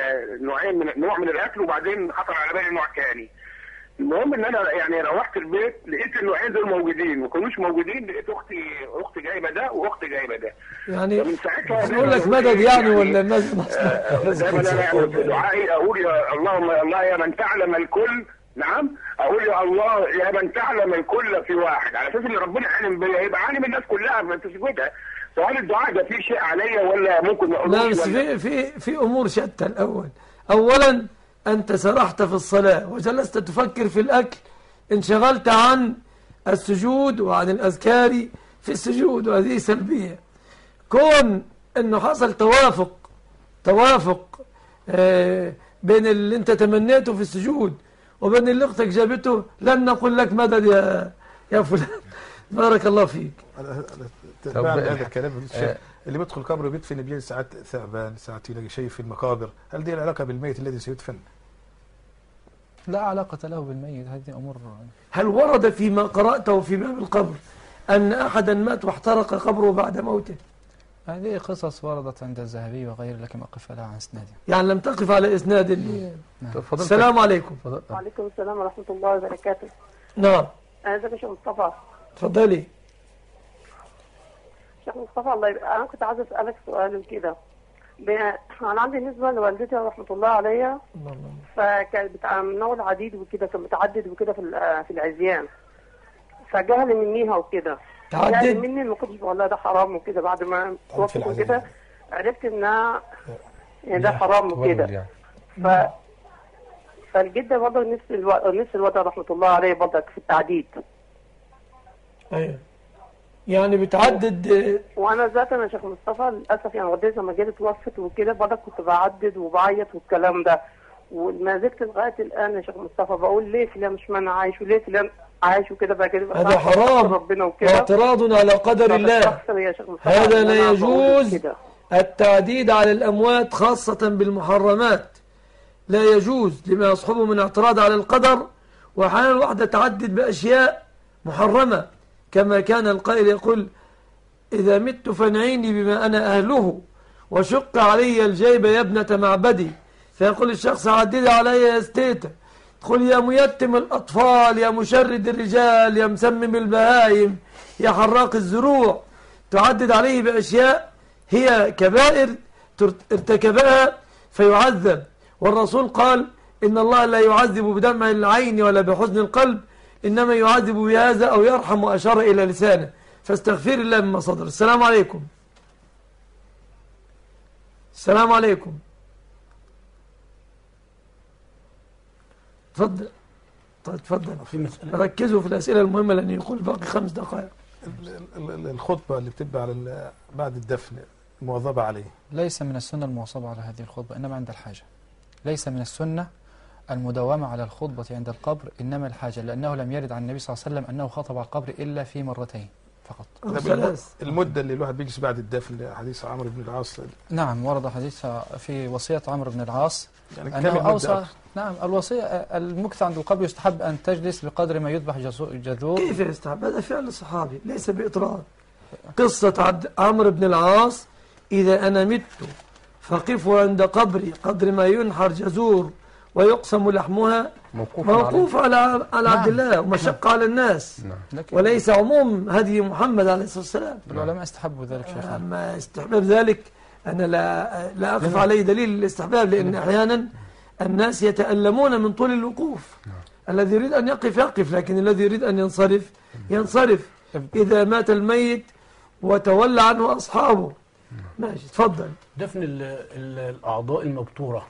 نوع من الأكل، وبعدين خطر على بالي نوع تاني. المهم ان انا يعني روحت البيت لقيت النوعين دول موجودين، ما كانوش موجودين، لقيت اختي جايبه ده واختي جايبه ده. يعني من ساعتها بقول لك مدد يعني ولا مدد؟ دايما دعائي اقول: يا اللهم يا الله يا من تعلم الكل. نعم، اقول: يا الله يا من تعلم الكل في واحد، على اساس ان ربنا علم بيا، يبقى عالم الناس كلها ما تسجدها. فهل الدعاء ده فيه شيء عليا ولا ممكن ما اقولوش؟ لا، بس في امور شتى. اولا أنت سرحت في الصلاة وجلست تفكر في الأكل، انشغلت عن السجود وعن الأذكار في السجود، وهذه سلبية. كون أنه حصل توافق بين اللي أنت تمنيته في السجود وبين اللي أختك جابته، لن نقول لك مدد يا فلان. بارك الله فيك. هذا الكلام اللي بيدخل قبر وبيدفن بيه ساعات ثعبان، ساعات يلاقي شيء في المقابر، هل دي العلاقة بالميت الذي سيدفن؟ لا علاقة له بالميت، هذه أمور. هل ورد فيما قرأته في باب القبر أن أحدا مات واحترق قبره بعد موته؟ هذه قصص وردت عند الذهبي وغيره، لكن أقف لها عن إسناد. يعني لم تقف على إسناد. السلام عليكم. وعليكم السلام ورحمة الله وبركاته. نعم. ازيك يا شيخ مصطفى؟ اتفضلي. شيخ مصطفى، الله يبقى، أنا كنت عايز أسألك سؤال كده. أنا عندي نسبة لوالدتي رحمة الله عليها، فكانت بتنور عديد وكده، كانت بتعدد وكده في العزيان، فجهل منيها وكده، جهل مني ما كنتش بقول لها ده حرام وكده. بعد ما توفت وكده عرفت انها يعني ده حرام وكده. فالجدة برضه نفس الوضع رحمة الله عليه برضه في التعديد. ايوه يعني بتعدد. وانا ذات انا شيخ مصطفى للاسف يعني والدتي لما جت توفت وكده برضه كنت بعدد وبعيط والكلام ده، وما زلت لغايه الان يا شيخ مصطفى بقول ليه فلان مش معنى عايش وليه فلان عايش وكده بقى كده. هذا حرام واعتراض على قدر الله. هذا لا يجوز التعديد على الأموات خاصة بالمحرمات، لا يجوز لما يصحبه من اعتراض على القدر. وأحيانا الواحدة تعدد بأشياء محرمة، كما كان القائل يقول إذا مت فانعيني بما أنا أهله وشق علي الجيب يا ابنة معبدي. فيقول الشخص عدد علي يا ستيتا، تقول يا ميتم الأطفال، يا مشرد الرجال، يا مسمم البهايم، يا حراق الزروع، تعدد عليه بأشياء هي كبائر ارتكبها فيعذب. والرسول قال إن الله لا يعذب بدمع العين ولا بحزن القلب، إنما يعذب بهذا أو يرحم، وأشار إلى لسانه. فاستغفر الله مما صدر. السلام عليكم. السلام عليكم. تفضل. طيب تفضل، ركزوا في الأسئلة المهمة لأن يقول باقي 5 دقائق. الخطبة اللي بتبقى على بعد الدفن المواظبة عليه، ليس من السنة المواظبة على هذه الخطبة، إنما عند الحاجة. ليس من السنة المداومة على الخطبة عند القبر، إنما الحاجة، لأنه لم يرد عن النبي صلى الله عليه وسلم أنه خطب على القبر إلا في 2 مرات فقط. المدة اللي الواحد بيجلس بعد الدفن، حديث عمرو بن العاص. نعم ورد حديث في وصية عمرو بن العاص يعني أنه أوصى. نعم الوصية المكث عند القبر يستحب أن تجلس بقدر ما يذبح جذور. كيف يستحب؟ هذا فعل الصحابي ليس بإطراء. قصة عمرو بن العاص إذا أنا مت فقفوا عند قبري قدر ما ينحر جذور ويقسم لحمها، موقوف على عبد الله ومشق على الناس، وليس عموم هدي محمد عليه الصلاة والسلام. العلماء استحبوا ذلك شيخ. أما استحباب ذلك أنا لا أقف عليه دليل الاستحباب، لأن أحيانا الناس يتألمون من طول الوقوف. الذي يريد أن يقف، لكن الذي يريد أن ينصرف. إذا مات الميت وتولى عنه أصحابه. ماشي تفضل. دفن الأعضاء المبتورة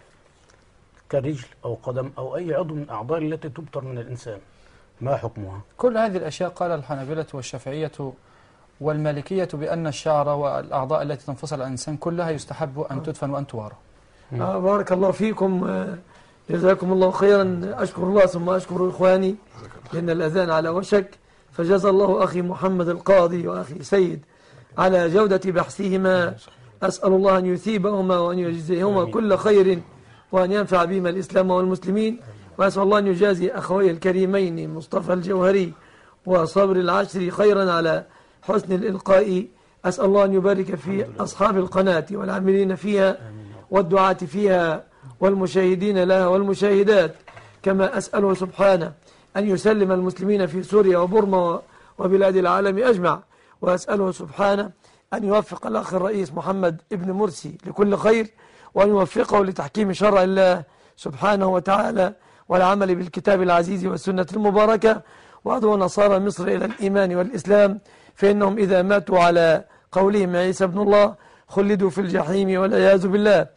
كرجل أو قدم أو أي عضو من الأعضاء التي تبتر من الإنسان، ما حكمها؟ كل هذه الأشياء قال الحنابلة والشافعية والمالكية بأن الشعر والأعضاء التي تنفصل عن الإنسان كلها يستحب أن تدفن وأن توارى. بارك الله فيكم، جزاكم الله خيرا. أشكر الله ثم أشكر إخواني لأن الأذان على وشك، فجزا الله أخي محمد القاضي وأخي سيد على جودة بحثهما. أسأل الله أن يثيبهما وأن يجزيهما كل خير وأن ينفع بهما الإسلام والمسلمين. وأسأل الله أن يجازي أخوي الكريمين مصطفى الجوهري وصبر العشري خيرا على حسن الإلقاء. أسأل الله أن يبارك في أصحاب القناة والعاملين فيها والدعاة فيها والمشاهدين لها والمشاهدات، كما أسأله سبحانه أن يسلم المسلمين في سوريا وبرما وبلاد العالم أجمع. وأسأله سبحانه أن يوفق الأخ الرئيس محمد ابن مرسي لكل خير، وأن يوفقه لتحكيم شرع الله سبحانه وتعالى والعمل بالكتاب العزيز والسنة المباركة، وأدعو نصارى مصر إلى الإيمان والإسلام، فإنهم إذا ماتوا على قولهم عيسى ابن الله خلدوا في الجحيم والعياذ بالله.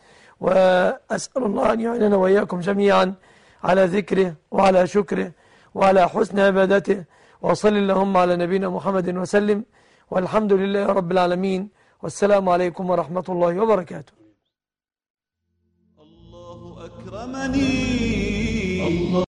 وأسأل الله أن يعيننا وإياكم جميعا على ذكره وعلى شكره وعلى حسن عبادته، وصل اللهم على نبينا محمد وسلم، والحمد لله رب العالمين، والسلام عليكم ورحمة الله وبركاته. الله أكرمني.